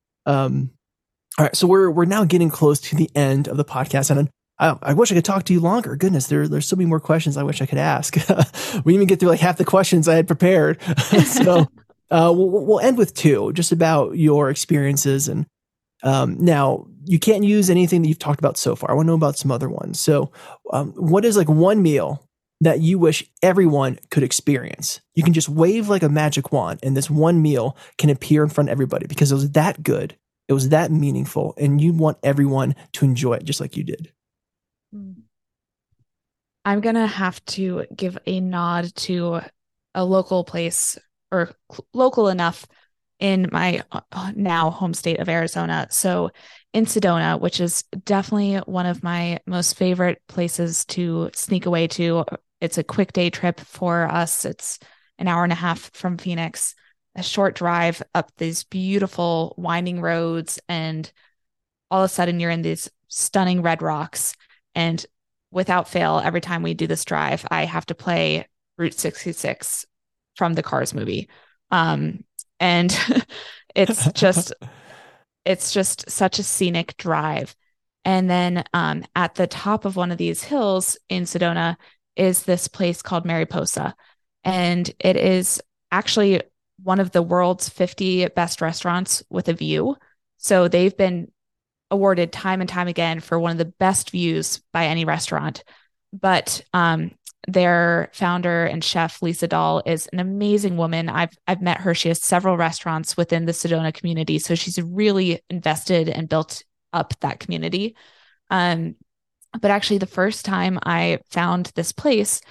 Um. All right. So we're we're now getting close to the end of the podcast, and I, I wish I could talk to you longer. Goodness, there there's so many more questions I wish I could ask. We didn't even get through like half the questions I had prepared. So. Uh, we'll, we'll end with two, just about your experiences. And um, now you can't use anything that you've talked about so far. I want to know about some other ones. So um, what is like one meal that you wish everyone could experience? You can just wave like a magic wand, and this one meal can appear in front of everybody because it was that good. It was that meaningful, and you want everyone to enjoy it just like you did. I'm gonna have to give a nod to a local place or cl- local enough in my uh, now home state of Arizona. So in Sedona, which is definitely one of my most favorite places to sneak away to. It's a quick day trip for us. It's an hour and a half from Phoenix, a short drive up these beautiful winding roads, and all of a sudden you're in these stunning red rocks. And without fail, every time we do this drive, I have to play Route sixty-six from the Cars movie. Um, and it's just it's just such a scenic drive. And then um, at the top of one of these hills in Sedona is this place called Mariposa. And it is actually one of the world's fifty best restaurants with a view. So they've been awarded time and time again for one of the best views by any restaurant. But um, their founder and chef, Lisa Dahl, is an amazing woman. I've I've met her. She has several restaurants within the Sedona community, so she's really invested and built up that community. Um, but actually, the first time I found this place,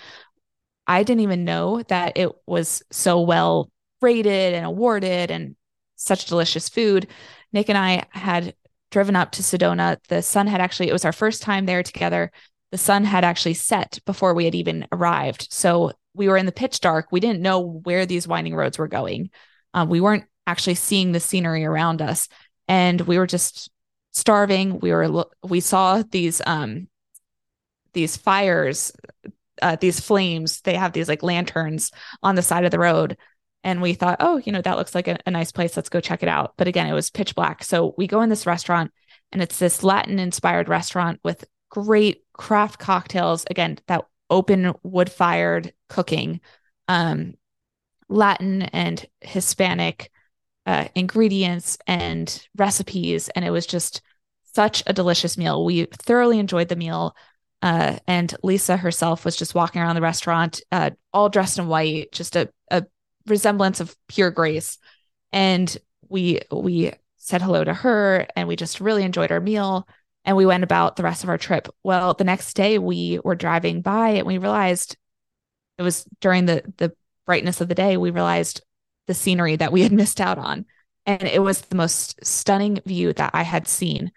I didn't even know that it was so well rated and awarded and such delicious food. Nick and I had driven up to Sedona. The sun had actually, it was our first time there together. The sun had actually set before we had even arrived. So we were in the pitch dark. We didn't know where these winding roads were going. Um, we weren't actually seeing the scenery around us. And we were just starving. We were, we saw these, um, these fires, uh, these flames. They have these like lanterns on the side of the road. And we thought, oh, you know, that looks like a, a nice place. Let's go check it out. But again, it was pitch black. So we go in this restaurant, and it's this Latin inspired restaurant with great craft cocktails. Again, that open wood fired cooking, um, Latin and Hispanic uh, ingredients and recipes. And it was just such a delicious meal. We thoroughly enjoyed the meal. Uh, and Lisa herself was just walking around the restaurant, uh, all dressed in white, just a, a resemblance of pure grace. And we we said hello to her, and we just really enjoyed our meal, and we went about the rest of our trip. Well, the next day we were driving by, and we realized it was during the the brightness of the day, we realized the scenery that we had missed out on. And it was the most stunning view that I had seen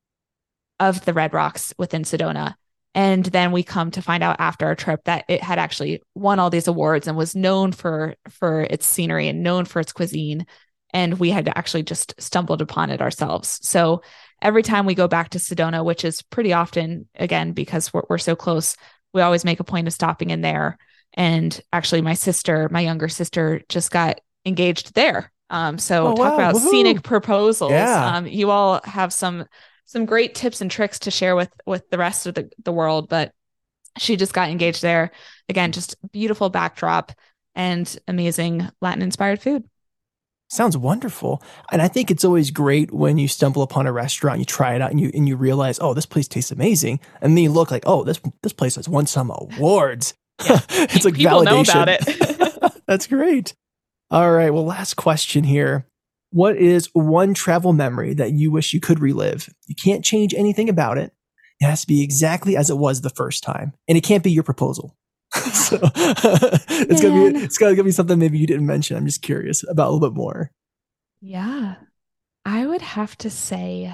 of the Red Rocks within Sedona. And then we come to find out after our trip that it had actually won all these awards and was known for for its scenery and known for its cuisine. And we had actually just stumbled upon it ourselves. So every time we go back to Sedona, which is pretty often, again, because we're, we're so close, we always make a point of stopping in there. And actually, my sister, my younger sister, just got engaged there. Um, so Oh, talk wow. about Woohoo. scenic proposals. Yeah. Um, you all have some some great tips and tricks to share with with the rest of the, the world, but she just got engaged there. Again, just beautiful backdrop and amazing Latin inspired food. Sounds wonderful. And I think it's always great when you stumble upon a restaurant, you try it out, and you and you realize, oh, this place tastes amazing. And then you look like, oh, this this place has won some awards. Yeah. It's like People validation. know about it. That's great. All right. Well, last question here. What is one travel memory that you wish you could relive? You can't change anything about it. It has to be exactly as it was the first time. And it can't be your proposal. So it's gonna be it's gonna be something maybe you didn't mention. I'm just curious about a little bit more. Yeah. I would have to say,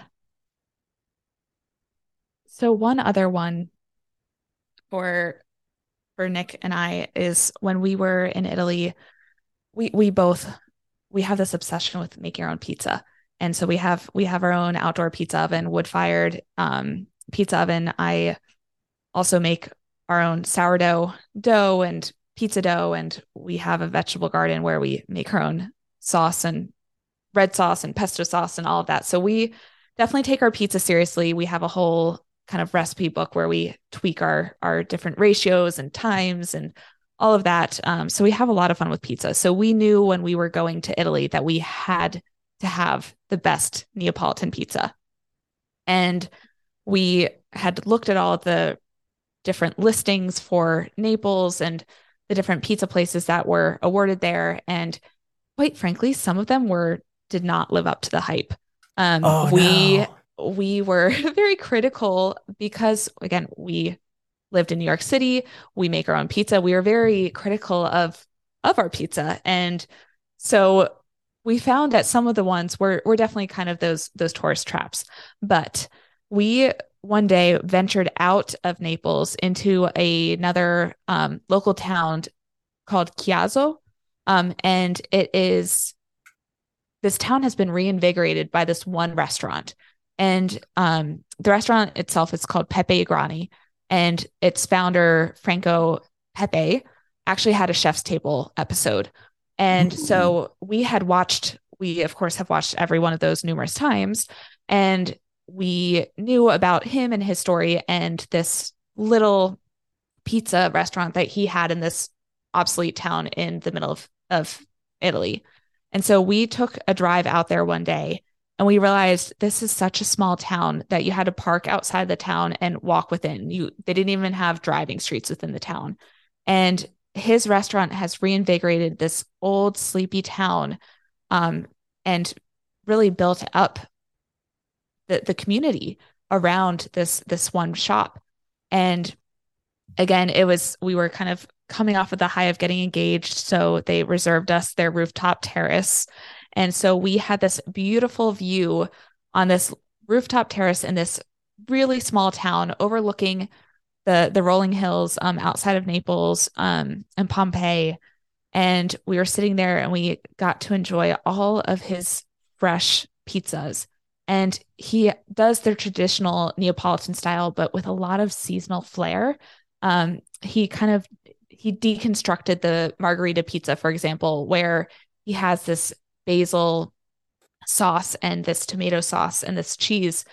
so one other one for for Nick and I is when we were in Italy, we we both we have this obsession with making our own pizza. And so we have we have our own outdoor pizza oven, wood-fired um, pizza oven. I also make our own sourdough dough and pizza dough, and we have a vegetable garden where we make our own sauce and red sauce and pesto sauce and all of that. So we definitely take our pizza seriously. We have a whole kind of recipe book where we tweak our our different ratios and times and all of that. Um, so we have a lot of fun with pizza. So we knew when we were going to Italy that we had to have the best Neapolitan pizza. And we had looked at all of the different listings for Naples and the different pizza places that were awarded there. And quite frankly, some of them were did not live up to the hype. Um, Oh, we no. we were very critical because, again, we lived in New York City. We make our own pizza. We are very critical of of our pizza. And so we found that some of the ones were were definitely kind of those those tourist traps. But we one day ventured out of Naples into a, another um, local town called Chiasso. Um, and it is, this town has been reinvigorated by this one restaurant. And um, the restaurant itself is called Pepe Grani. And its founder, Franco Pepe, actually had a Chef's Table episode. And so we had watched, we of course have watched every one of those numerous times. And we knew about him and his story and this little pizza restaurant that he had in this obsolete town in the middle of, of Italy. And so we took a drive out there one day and we realized this is such a small town that you had to park outside the town and walk within. You, they didn't even have driving streets within the town. And his restaurant has reinvigorated this old sleepy town um, and really built up the, the community around this, this one shop. And again, it was, we were kind of coming off of the high of getting engaged. So they reserved us their rooftop terrace. And so we had this beautiful view on this rooftop terrace in this really small town overlooking the, the rolling hills um, outside of Naples um, and Pompeii. And we were sitting there and we got to enjoy all of his fresh pizzas. And he does their traditional Neapolitan style, but with a lot of seasonal flair. Um, he kind of, he deconstructed the margarita pizza, for example, where he has this basil sauce and this tomato sauce and this cheese.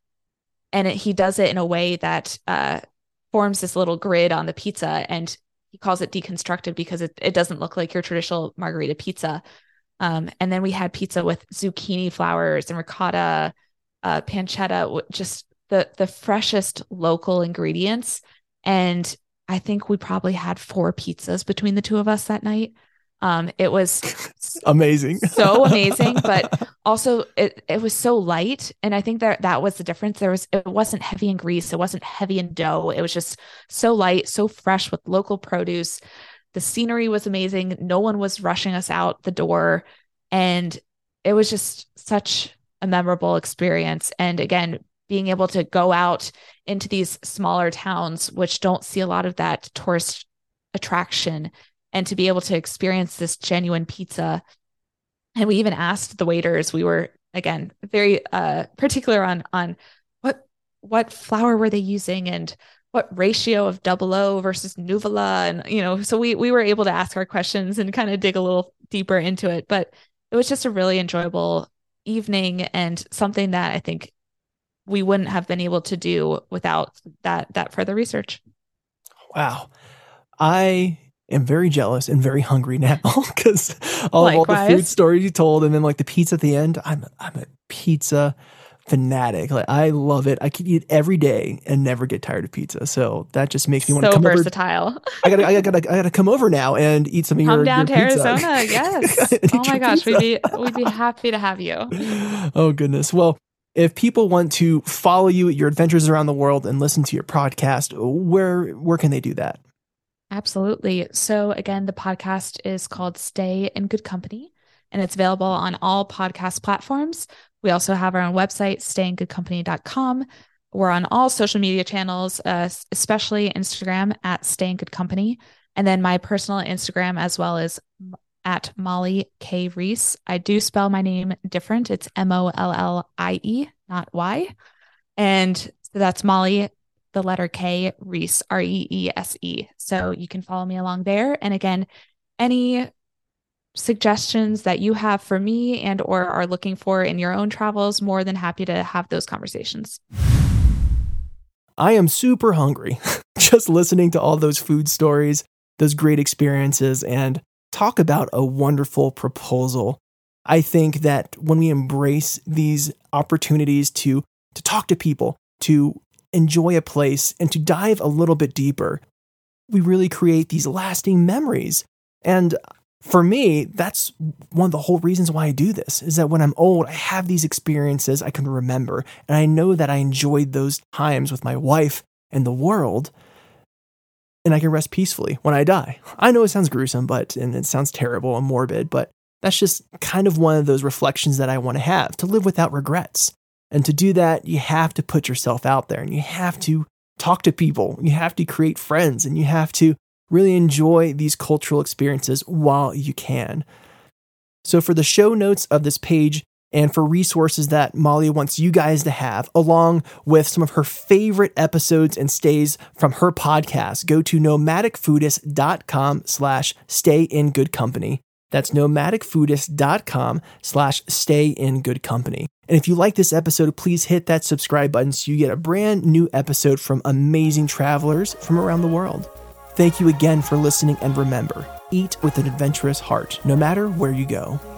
And it, he does it in a way that uh, forms this little grid on the pizza. And he calls it deconstructed because it, it doesn't look like your traditional margarita pizza. Um, and then we had pizza with zucchini flowers and ricotta, uh, pancetta, just the the freshest local ingredients. And I think we probably had four pizzas between the two of us that night. Um, it was amazing, so amazing, but also it it was so light. And I think that that was the difference. There was, it wasn't heavy in grease. It wasn't heavy in dough. It was just so light, so fresh with local produce. The scenery was amazing. No one was rushing us out the door. And it was just such a memorable experience. And again, being able to go out into these smaller towns, which don't see a lot of that tourist attraction, and to be able to experience this genuine pizza. And we even asked the waiters, we were, again, very uh, particular on, on what, what flour were they using and what ratio of double O versus Nuvola. And, you know, so we, we were able to ask our questions and kind of dig a little deeper into it, but it was just a really enjoyable evening and something that I think we wouldn't have been able to do without that, that further research. Wow. I am very jealous and very hungry now because all, all the food stories you told and then like the pizza at the end, I'm, I'm a pizza fanatic. Like I love it. I could eat it every day and never get tired of pizza. So that just makes me want to so come versatile. over. I gotta, I gotta, I gotta come over now and eat some of come your, down your to pizza. Arizona. Yes. Oh my gosh. Pizza. We'd be, we'd be happy to have you. Oh goodness. Well, if people want to follow you at your adventures around the world and listen to your podcast, where, where can they do that? Absolutely. So again, the podcast is called Stay in Good Company, and it's available on all podcast platforms. We also have our own website, stay in good company dot com. We're on all social media channels, uh, especially Instagram at Stay in Good Company. And then my personal Instagram as well as at Mollie K. Reese. I do spell my name different. It's M O L L I E, not Y. And so that's Mollie, the letter K, Reese, R E E S E. So you can follow me along there. And again, any suggestions that you have for me and or are looking for in your own travels, more than happy to have those conversations. I am super hungry just listening to all those food stories, those great experiences, and talk about a wonderful proposal. I think that when we embrace these opportunities to to talk to people, to enjoy a place, and to dive a little bit deeper, we really create these lasting memories. And for me, that's one of the whole reasons why I do this, is that when I'm old, I have these experiences I can remember. And I know that I enjoyed those times with my wife and the world. and I can rest peacefully when I die. I know it sounds gruesome, but, and it sounds terrible and morbid, but that's just kind of one of those reflections that I want to have, to live without regrets. And to do that, you have to put yourself out there and you have to talk to people. You have to create friends and you have to really enjoy these cultural experiences while you can. So for the show notes of this page and for resources that Molly wants you guys to have, along with some of her favorite episodes and stays from her podcast, go to nomadicfoodist.com slash stay in good company. That's nomadicfoodist.com slash stay in good company. And if you like this episode, please hit that subscribe button so you get a brand new episode from amazing travelers from around the world. Thank you again for listening, and remember, eat with an adventurous heart, no matter where you go.